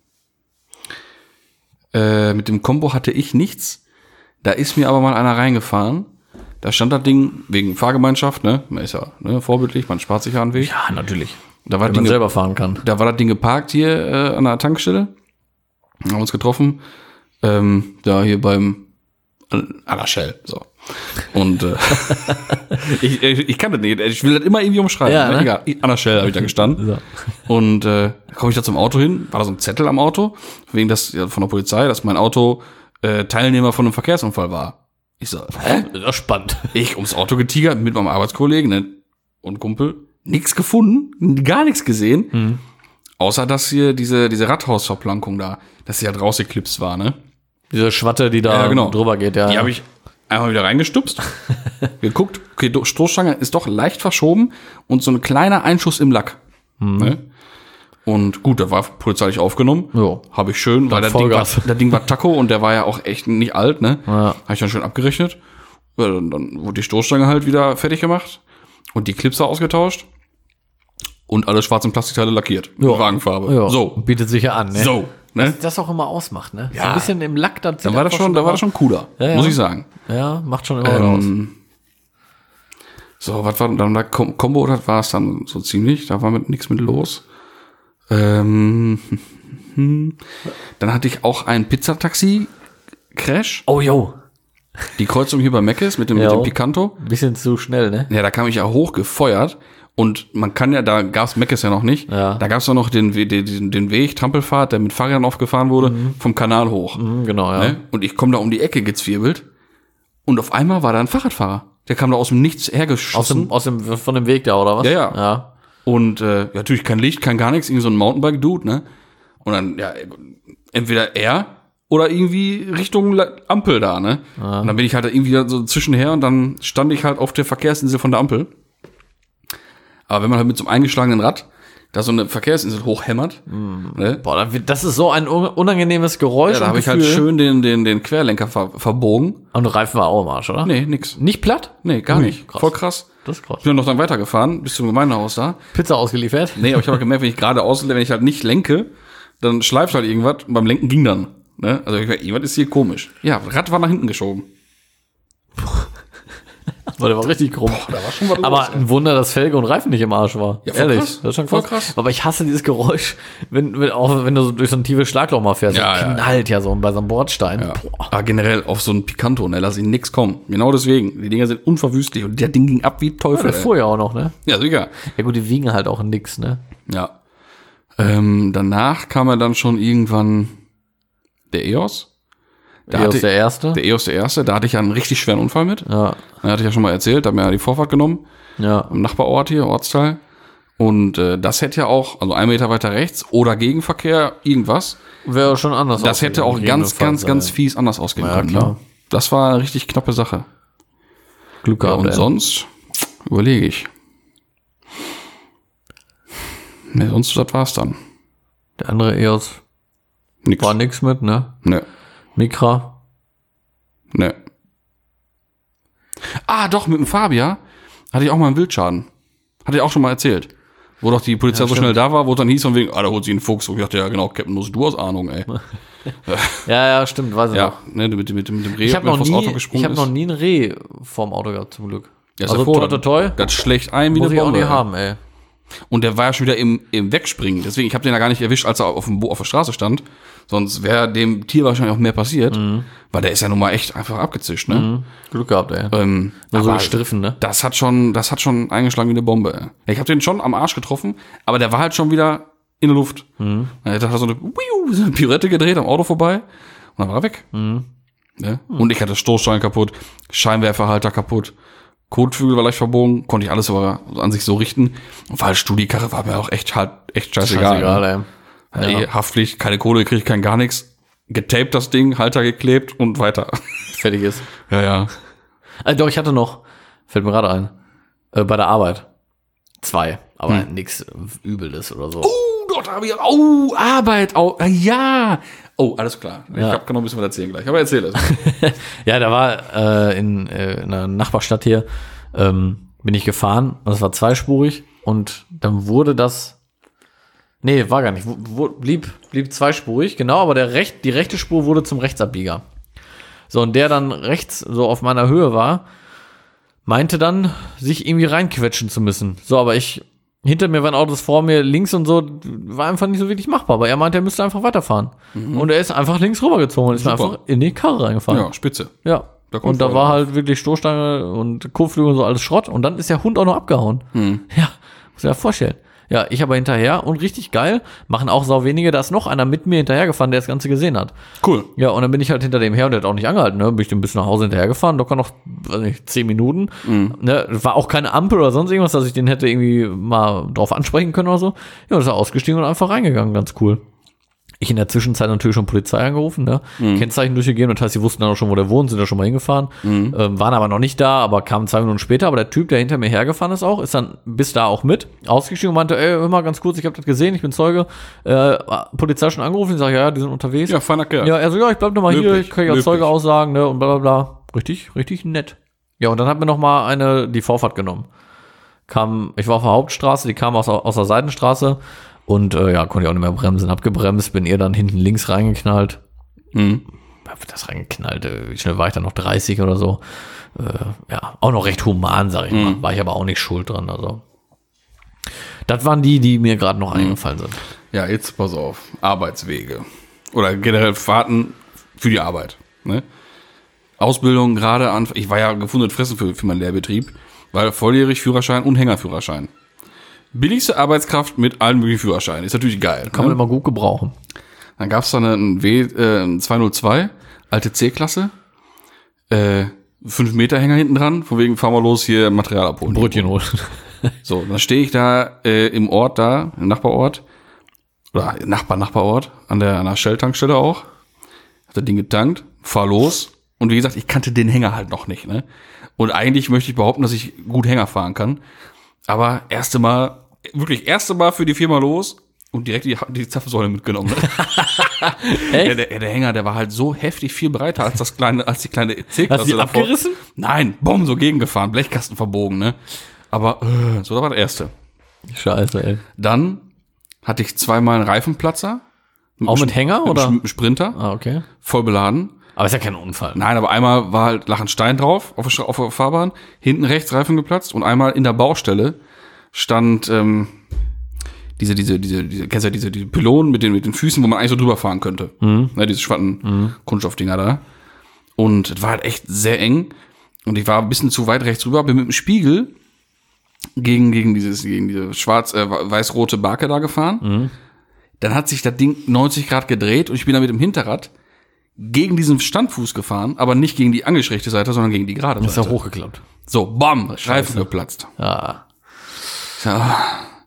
Mit dem Combo hatte ich nichts. Da ist mir aber mal einer reingefahren. Da stand das Ding wegen Fahrgemeinschaft, ne? Man ist ja vorbildlich, man spart sich ja einen Weg. Ja, natürlich. Da war Wenn man selber fahren kann. Da war das Ding geparkt hier an der Tankstelle. Haben uns getroffen. Da hier an der Shell. So. Und ich kann das nicht. Ich will das immer irgendwie umschreiben. Ja, ne? Egal. An der Shell habe ich da gestanden. So. Und da komme ich da zum Auto hin. War da so ein Zettel am Auto, wegen das von der Polizei, dass mein Auto Teilnehmer von einem Verkehrsunfall war. Ich so, hä? Das ist spannend. Ich ums Auto getigert mit meinem Arbeitskollegen, ne? Und Kumpel. Nichts gefunden, gar nichts gesehen. Außer, dass hier diese Rathausverplankung da, dass sie halt rausgeklipst war, ne? Diese Schwatte, die da drüber geht, ja. Die habe ich einmal wieder reingestupst, geguckt, okay, Stoßstange ist doch leicht verschoben und so ein kleiner Einschuss im Lack. Ne? Und gut, da war polizeilich aufgenommen. Jo. Habe ich schön, weil das Ding war Taco und der war ja auch echt nicht alt, ne? Ja. Habe ich dann schön abgerechnet. Ja, dann wurde die Stoßstange halt wieder fertig gemacht und die Clipser ausgetauscht und alle schwarzen Plastikteile lackiert. Mit Wagenfarbe. Ja. So. Bietet sich ja an, ne? So. Ne? Das auch immer ausmacht, ne? Ja. So ein bisschen im Lack, da Da war das schon cooler, Ja, muss ja. ich sagen. Ja, macht schon immer aus. So, was war dann da Combo, das war es dann so ziemlich, da war nichts mit los. Dann hatte ich auch ein Pizzataxi-Crash. Oh, jo. Die Kreuzung hier bei Meckes mit dem Picanto. Bisschen zu schnell, ne? Ja, da kam ich ja hochgefeuert. Und man kann ja, da gab's Meckes ja noch nicht. Ja. Da gab's doch noch den Weg, Trampelfahrt, der mit Fahrrädern aufgefahren wurde, vom Kanal hoch. Genau, ja. Ne? Und ich komme da um die Ecke gezwirbelt. Und auf einmal war da ein Fahrradfahrer. Der kam da aus dem Nichts hergeschossen. Von dem Weg da, oder was? Ja. Und natürlich kein Licht, kein gar nichts, irgendwie so ein Mountainbike-Dude, ne? Und dann, ja, entweder er oder irgendwie Richtung Ampel da, ne? Und dann bin ich halt da irgendwie so zwischenher und dann stand ich halt auf der Verkehrsinsel von der Ampel. Aber wenn man halt mit so einem eingeschlagenen Rad da so eine Verkehrsinsel hochhämmert, ne? Boah, das ist so ein unangenehmes Geräusch. Ja, da habe ich halt schön den Querlenker verbogen. Und der Reifen war auch im Arsch, oder? Nee, nix. Nicht platt? Nee, gar nicht. Krass. Voll krass. das ist krass. Ich bin dann noch dann weitergefahren, bis zum Gemeindehaus da. Pizza ausgeliefert? Nee, aber ich habe gemerkt, wenn ich gerade wenn ich halt nicht lenke, dann schleift halt irgendwas und beim Lenken ging dann. Ne? Also irgendwas ist hier komisch. Ja, das Rad war nach hinten geschoben. Weil der war richtig krumm. Da war schon was Aber los, ein Wunder, dass Felge und Reifen nicht im Arsch war. Ja, voll ehrlich. krass. Das ist schon Voll krass. krass. Aber ich hasse dieses Geräusch, wenn du so durch so ein tiefes Schlagloch mal fährst. Ja, das ja. knallt ja so bei so einem Bordstein. Ja. Boah. Aber generell auf so ein Picanto, ne, lass ihn nix kommen. Genau deswegen. Die Dinger sind unverwüstlich und der Ding ging ab wie Ja, Teufel. der fuhr ja auch noch, ne? Ja, sicher. Ja gut, die wiegen halt auch nix, ne? Ja. Danach kam dann schon irgendwann der EOS. EOS der erste. Der EOS der erste. Da hatte ich ja einen richtig schweren Unfall mit. Ja. Da hatte ich ja schon mal erzählt, da haben wir ja die Vorfahrt genommen. Ja. Im Nachbarort hier, Ortsteil. Und das hätte ja auch, also 1 Meter weiter rechts oder Gegenverkehr, irgendwas. Wäre schon anders. Das hätte auch ganz fies anders ausgehen Ja, können. klar. Ne? Das war eine richtig knappe Sache. Glück Ja, gehabt, und ey. sonst überlege ich. Ne, sonst das war's dann. Der andere EOS Nix. war nix mit, ne? Ne, Mikra. ne. Ah, doch, mit dem Fabia hatte ich auch mal einen Wildschaden. Hatte ich auch schon mal erzählt. Wo doch die Polizei so schnell da war, wo dann hieß von wegen, da holt sie einen Fuchs. Und ich dachte, ja genau, Captain, nur du aus Ahnung, ey. Ja, stimmt, weiß ich Ja, noch. ne, mit dem Reh, Ich habe wenn er noch, vors Auto gesprungen hab ist. noch nie ein Reh vorm Auto gehabt, zum Glück. Ja, ist also hervorragend. toi, toi, toi. Das schlägt ein wie Muss eine ich auch Bombe. nie ey. haben, ey. Und der war ja schon wieder im Wegspringen. Deswegen, ich habe den ja gar nicht erwischt, als er auf der Straße stand. Sonst wäre dem Tier wahrscheinlich auch mehr passiert. Weil der ist ja nun mal echt einfach abgezischt, ne? Glück gehabt, ey. Nur Nur so gestriffen, ne? Das hat schon eingeschlagen wie eine Bombe. Ey. Ich habe den schon am Arsch getroffen, aber der war halt schon wieder in der Luft. Er hat so eine Pirouette gedreht am Auto vorbei und dann war er weg. Ne? Und ich hatte Stoßstein kaputt, Scheinwerferhalter kaputt, Kotflügel war leicht verbogen, konnte ich alles aber an sich so richten. Und war halt Studiekarre, war mir auch echt scheißegal. ey. Ja. Haftpflicht, keine Kohle gekriegt, kein gar nichts. Getaped das Ding, Halter geklebt und weiter. Fertig ist. Ja. Also doch, ich hatte noch, fällt mir gerade ein, bei der Arbeit 2, aber nix Übles oder so. Dort habe ich Arbeit. Ja. Oh, alles klar. Ich kann noch ein bisschen was erzählen gleich. Aber erzähl es. Ja, da war in einer Nachbarstadt hier, bin ich gefahren und es war zweispurig und dann wurde das, nee, war gar nicht, blieb zweispurig, genau, aber die rechte Spur wurde zum Rechtsabbieger. So, und der dann rechts so auf meiner Höhe war, meinte dann, sich irgendwie reinquetschen zu müssen. So, aber hinter mir waren Autos, vor mir links und so, war einfach nicht so wirklich machbar. Aber er meinte, er müsste einfach weiterfahren. Und er ist einfach links rübergezogen und ist mir einfach in die Karre reingefahren. Ja, spitze. Ja. Da kommt Und da voll war was. halt wirklich Stoßstange und Kotflügel und so alles Schrott. Und dann ist der Hund auch noch abgehauen. Ja, muss ich mir vorstellen. Ja, ich aber hinterher und richtig geil, machen auch sau wenige, da ist noch einer mit mir hinterhergefahren, der das Ganze gesehen hat. Cool. Ja, und dann bin ich halt hinter dem her und der hat auch nicht angehalten, ne? Bin ich dem bis nach Hause hinterhergefahren, locker noch, weiß nicht, 10 Minuten. Ne? War auch keine Ampel oder sonst irgendwas, dass ich den hätte irgendwie mal drauf ansprechen können oder so. Ja, ist er ausgestiegen und einfach reingegangen, ganz cool. Ich in der Zwischenzeit natürlich schon Polizei angerufen, ne? Kennzeichen durchgegeben, das heißt, die wussten dann auch schon, wo der wohnt, sind da schon mal hingefahren, waren aber noch nicht da, aber kamen 2 Minuten später, aber der Typ, der hinter mir hergefahren ist auch, ist dann bis da auch mit, ausgestiegen und meinte, ey, hör mal ganz kurz, ich habe das gesehen, ich bin Zeuge, Polizei schon angerufen, ich sage, ja, die sind unterwegs. Ja, feiner Kerl. Ja, er so, ja, ich bleib noch mal hier, Löblich, ich kann ja als Zeuge aussagen, ne, und bla bla bla. Richtig nett. Ja, und dann hat mir noch mal die Vorfahrt genommen. Ich war auf der Hauptstraße, die kam aus der Seitenstraße und ja, konnte ich auch nicht mehr bremsen. Hab gebremst, bin ihr dann hinten links reingeknallt. Hab das reingeknallt, wie schnell war ich dann noch 30 oder so. Ja, auch noch recht human, sag ich mal. War ich aber auch nicht schuld dran, also. Das waren die mir gerade noch eingefallen sind. Ja, jetzt pass auf. Arbeitswege. Oder generell Fahrten für die Arbeit. Ne? Ausbildung gerade an. Ich war ja gefundenes Fressen für meinen Lehrbetrieb. Weil volljährig Führerschein und Hängerführerschein. Billigste Arbeitskraft mit allen möglichen Führerscheinen. Ist natürlich geil. Kann man immer gut gebrauchen. Dann gab's da einen 202, alte C-Klasse. 5 Meter Hänger hinten dran. Von wegen, fahren wir los, hier Material abholen. Brötchen holen. So, dann stehe ich da im Ort da, im Nachbarort. Oder Nachbarort, an der Shell-Tankstelle auch. Hab das Ding getankt, fahr los. Und wie gesagt, ich kannte den Hänger halt noch nicht, ne? Und eigentlich möchte ich behaupten, dass ich gut Hänger fahren kann. Aber erste Mal für die Firma los und direkt die Zapfsäule mitgenommen. Ne? Echt? Der Hänger, der war halt so heftig viel breiter als die kleine C-Klasse. Hast du die abgerissen? Nein, bumm, so gegengefahren, Blechkasten verbogen, ne? Aber so, das war das Erste. Scheiße, ey. Dann hatte ich zweimal einen Reifenplatzer. Auch mit Hänger, oder? Mit einem Sprinter, Ah, okay. voll beladen. Aber ist ja kein Unfall. Nein, aber einmal lag ein Stein drauf auf der Fahrbahn, hinten rechts Reifen geplatzt und einmal in der Baustelle stand diese kennst du diese Pylonen mit den Füßen, wo man eigentlich so drüber fahren könnte. Ne, diese schwatten Kunststoffdinger da. Und es war halt echt sehr eng. Und ich war ein bisschen zu weit rechts rüber, bin mit dem Spiegel gegen diese weiß-rote Barke da gefahren. Dann hat sich das Ding 90 Grad gedreht und ich bin dann mit dem Hinterrad gegen diesen Standfuß gefahren, aber nicht gegen die angeschrägte Seite, sondern gegen die gerade Seite. Ist ja hochgeklappt. So, bam, Reifen geplatzt. Ja. Ja.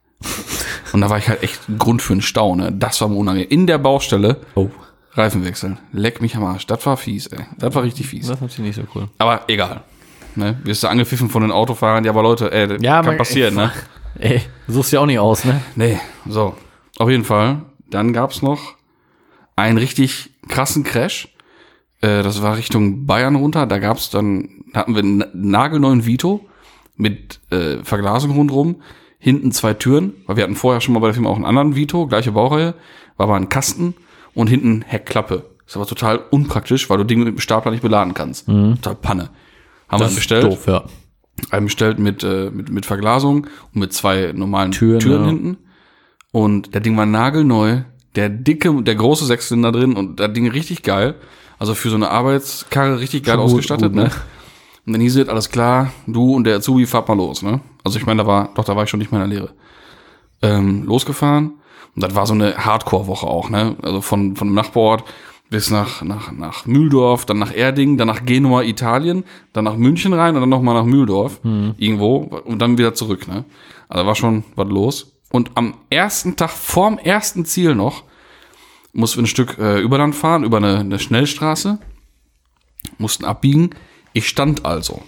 Und da war ich halt echt ein Grund für einen Stau, ne? Das war mir unangenehm. In der Baustelle Reifen wechseln. Leck mich am Arsch. Das war fies, ey. Das war richtig fies. Das ist natürlich nicht so cool. Aber egal. Ne? Wirst du angepfiffen von den Autofahrern. Ja, aber Leute, ey, das kann passieren, ne? Ey, suchst ja auch nicht aus, ne? Nee, so. Auf jeden Fall. Dann gab's noch einen richtig krassen Crash. Das war Richtung Bayern runter. Da hatten wir einen nagelneuen Vito mit Verglasung rundrum. Hinten 2 Türen, weil wir hatten vorher schon mal bei der Firma auch einen anderen Vito, gleiche Baureihe. War aber ein Kasten und hinten Heckklappe. Das war total unpraktisch, weil du Dinge mit dem Stapler nicht beladen kannst. Total Panne. Haben wir einen bestellt. Doof, ja. Einen bestellt mit Verglasung und mit 2 normalen Türen ja. hinten. Und der Ding war nagelneu. Der große Sechszylinder drin und das Ding richtig geil. Also für so eine Arbeitskarre richtig geil ausgestattet, gut, ne? Und dann hieß es, alles klar, du und der Azubi, fahrt mal los, ne? Also ich meine, da war ich schon nicht mehr in der Lehre. Losgefahren. Und das war so eine Hardcore-Woche auch, ne? Also von dem Nachbarort bis nach Mühldorf, dann nach Erding, dann nach Genua, Italien, dann nach München rein und dann nochmal nach Mühldorf, irgendwo, und dann wieder zurück, ne? Also war schon was los. Und am ersten Tag, vorm ersten Ziel noch, mussten wir ein Stück Überland fahren, über eine Schnellstraße, mussten abbiegen. Ich stand also.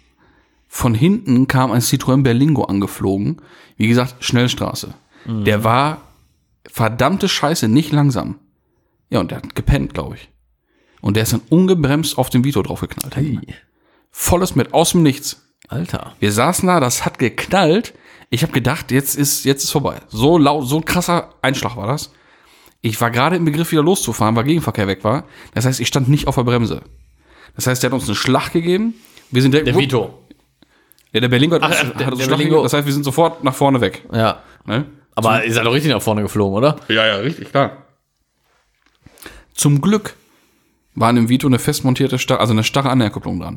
Von hinten kam ein Citroën Berlingo angeflogen. Wie gesagt, Schnellstraße. Der war verdammte Scheiße nicht langsam. Ja, und der hat gepennt, glaube ich. Und der ist dann ungebremst auf den Vito draufgeknallt. Hey. Volles mit aus dem Nichts. Alter. Wir saßen da, das hat geknallt. Ich habe gedacht, jetzt ist vorbei. So laut, so ein krasser Einschlag war das. Ich war gerade im Begriff, wieder loszufahren, weil Gegenverkehr weg war. Das heißt, ich stand nicht auf der Bremse. Das heißt, der hat uns einen Schlag gegeben. Wir sind direkt, Der Vito. Ja, der Berlingo hat uns einen der Schlag Berlingo. gegeben. Das heißt, wir sind sofort nach vorne weg. Ja. Ne? Aber ihr seid doch richtig nach vorne geflogen, oder? Ja, richtig, klar. Zum Glück war in dem Vito eine fest montierte eine starre Anhängerkupplung dran.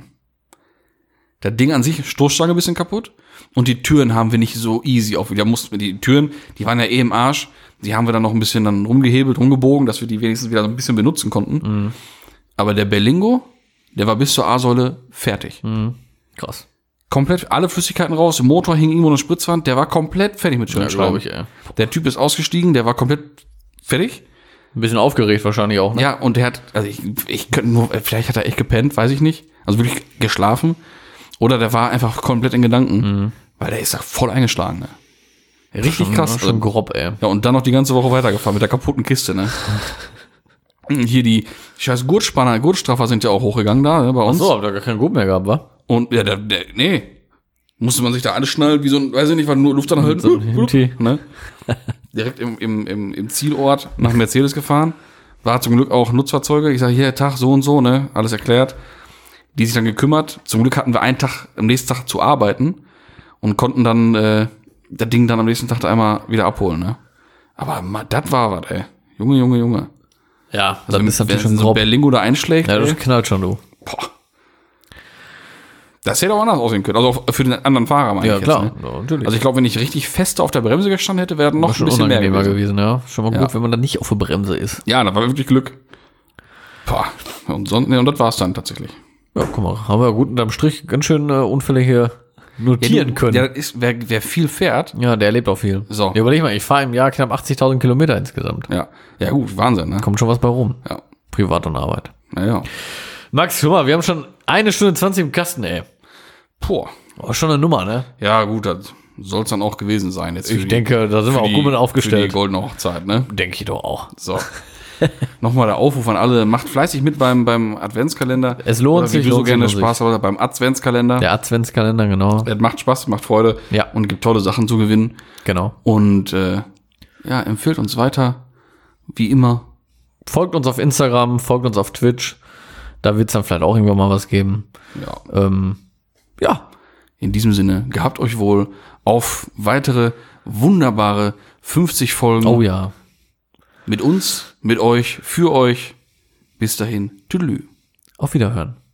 Das Ding an sich, Stoßstange ein bisschen kaputt. Und die Türen haben wir nicht so easy auf. Die Türen, die waren ja eh im Arsch. Die haben wir dann noch ein bisschen dann rumgehebelt, rumgebogen, dass wir die wenigstens wieder so ein bisschen benutzen konnten. Aber der Berlingo, der war bis zur A-Säule fertig. Krass. Komplett alle Flüssigkeiten raus, im Motor hing irgendwo eine Spritzwand, der war komplett fertig mit schönen glaube ich, ey. Der Typ ist ausgestiegen, der war komplett fertig. Ein bisschen aufgeregt wahrscheinlich auch, ne? Ja, und der hat, also ich könnte nur, vielleicht hat er echt gepennt, weiß ich nicht. Also wirklich geschlafen. Oder der war einfach komplett in Gedanken. Weil der ist da voll eingeschlagen, ne? Richtig krass. Schon grob, ey. Ja, und dann noch die ganze Woche weitergefahren mit der kaputten Kiste, ne? Hier die scheiß Gurtstraffer sind ja auch hochgegangen da, ne, bei uns. So, habt ihr gar keinen Gurt mehr gehabt, wa? Und ja, nee. Musste man sich da anschnallen, wie so ein, weiß ich nicht, war nur Luft anhalten. So ein Ne? Direkt im Zielort nach Mercedes gefahren. War zum Glück auch Nutzfahrzeuge. Ich sage, hier, Tag, so und so, ne? Alles erklärt. Die sich dann gekümmert. Zum Glück hatten wir einen Tag, am nächsten Tag zu arbeiten und konnten dann das Ding dann am nächsten Tag da einmal wieder abholen, ne? Aber das war was, ey. Junge. Ja, Also das ist natürlich wenn schon so ein grob. Berlingo da einschlägt, Ja, ey, das knallt schon, du. boah. Das hätte auch anders aussehen können. Also auch für den anderen Fahrer, meine Ja, ich klar. jetzt, ne? Ja, natürlich. Also ich glaube, wenn ich richtig fest auf der Bremse gestanden hätte, wäre noch schon ein bisschen mehr unangenehmer gewesen. gewesen, ja. Schon mal Ja. gut, wenn man dann nicht auf der Bremse ist. Ja, das war wirklich Glück. Boah. Und das war's dann tatsächlich. Ja, guck mal, haben wir gut unterm Strich ganz schön Unfälle hier notieren können. Ja, das ist, wer viel fährt. Ja, der erlebt auch viel. So. Ja, überleg mal, ich fahre im Jahr knapp 80.000 Kilometer insgesamt. Ja, gut, Wahnsinn, ne? Kommt schon was bei rum. Ja. Privat und Arbeit. Naja. Max, guck mal, wir haben schon 1 Stunde 20 im Kasten, ey. Boah. Oh, schon eine Nummer, ne? Ja, gut, das soll's dann auch gewesen sein. Jetzt Ich denke, da sind wir auch gut mit Für die aufgestellt. goldene Hochzeit, ne? Denke ich doch auch. So. Nochmal der Aufruf an alle, macht fleißig mit beim Adventskalender. Es lohnt Oder wie sich, du so lohnt gerne sich. Spaß hast, beim Adventskalender. Der Adventskalender, genau. Es macht Spaß, macht Freude. Ja. Und gibt tolle Sachen zu gewinnen. Genau. Und empfiehlt uns weiter, wie immer. Folgt uns auf Instagram, folgt uns auf Twitch. Da wird es dann vielleicht auch irgendwann mal was geben. Ja. Ja. In diesem Sinne, gehabt euch wohl auf weitere wunderbare 50 Folgen. Oh ja. Mit uns, mit euch, für euch. Bis dahin. Tüdelü. Auf Wiederhören.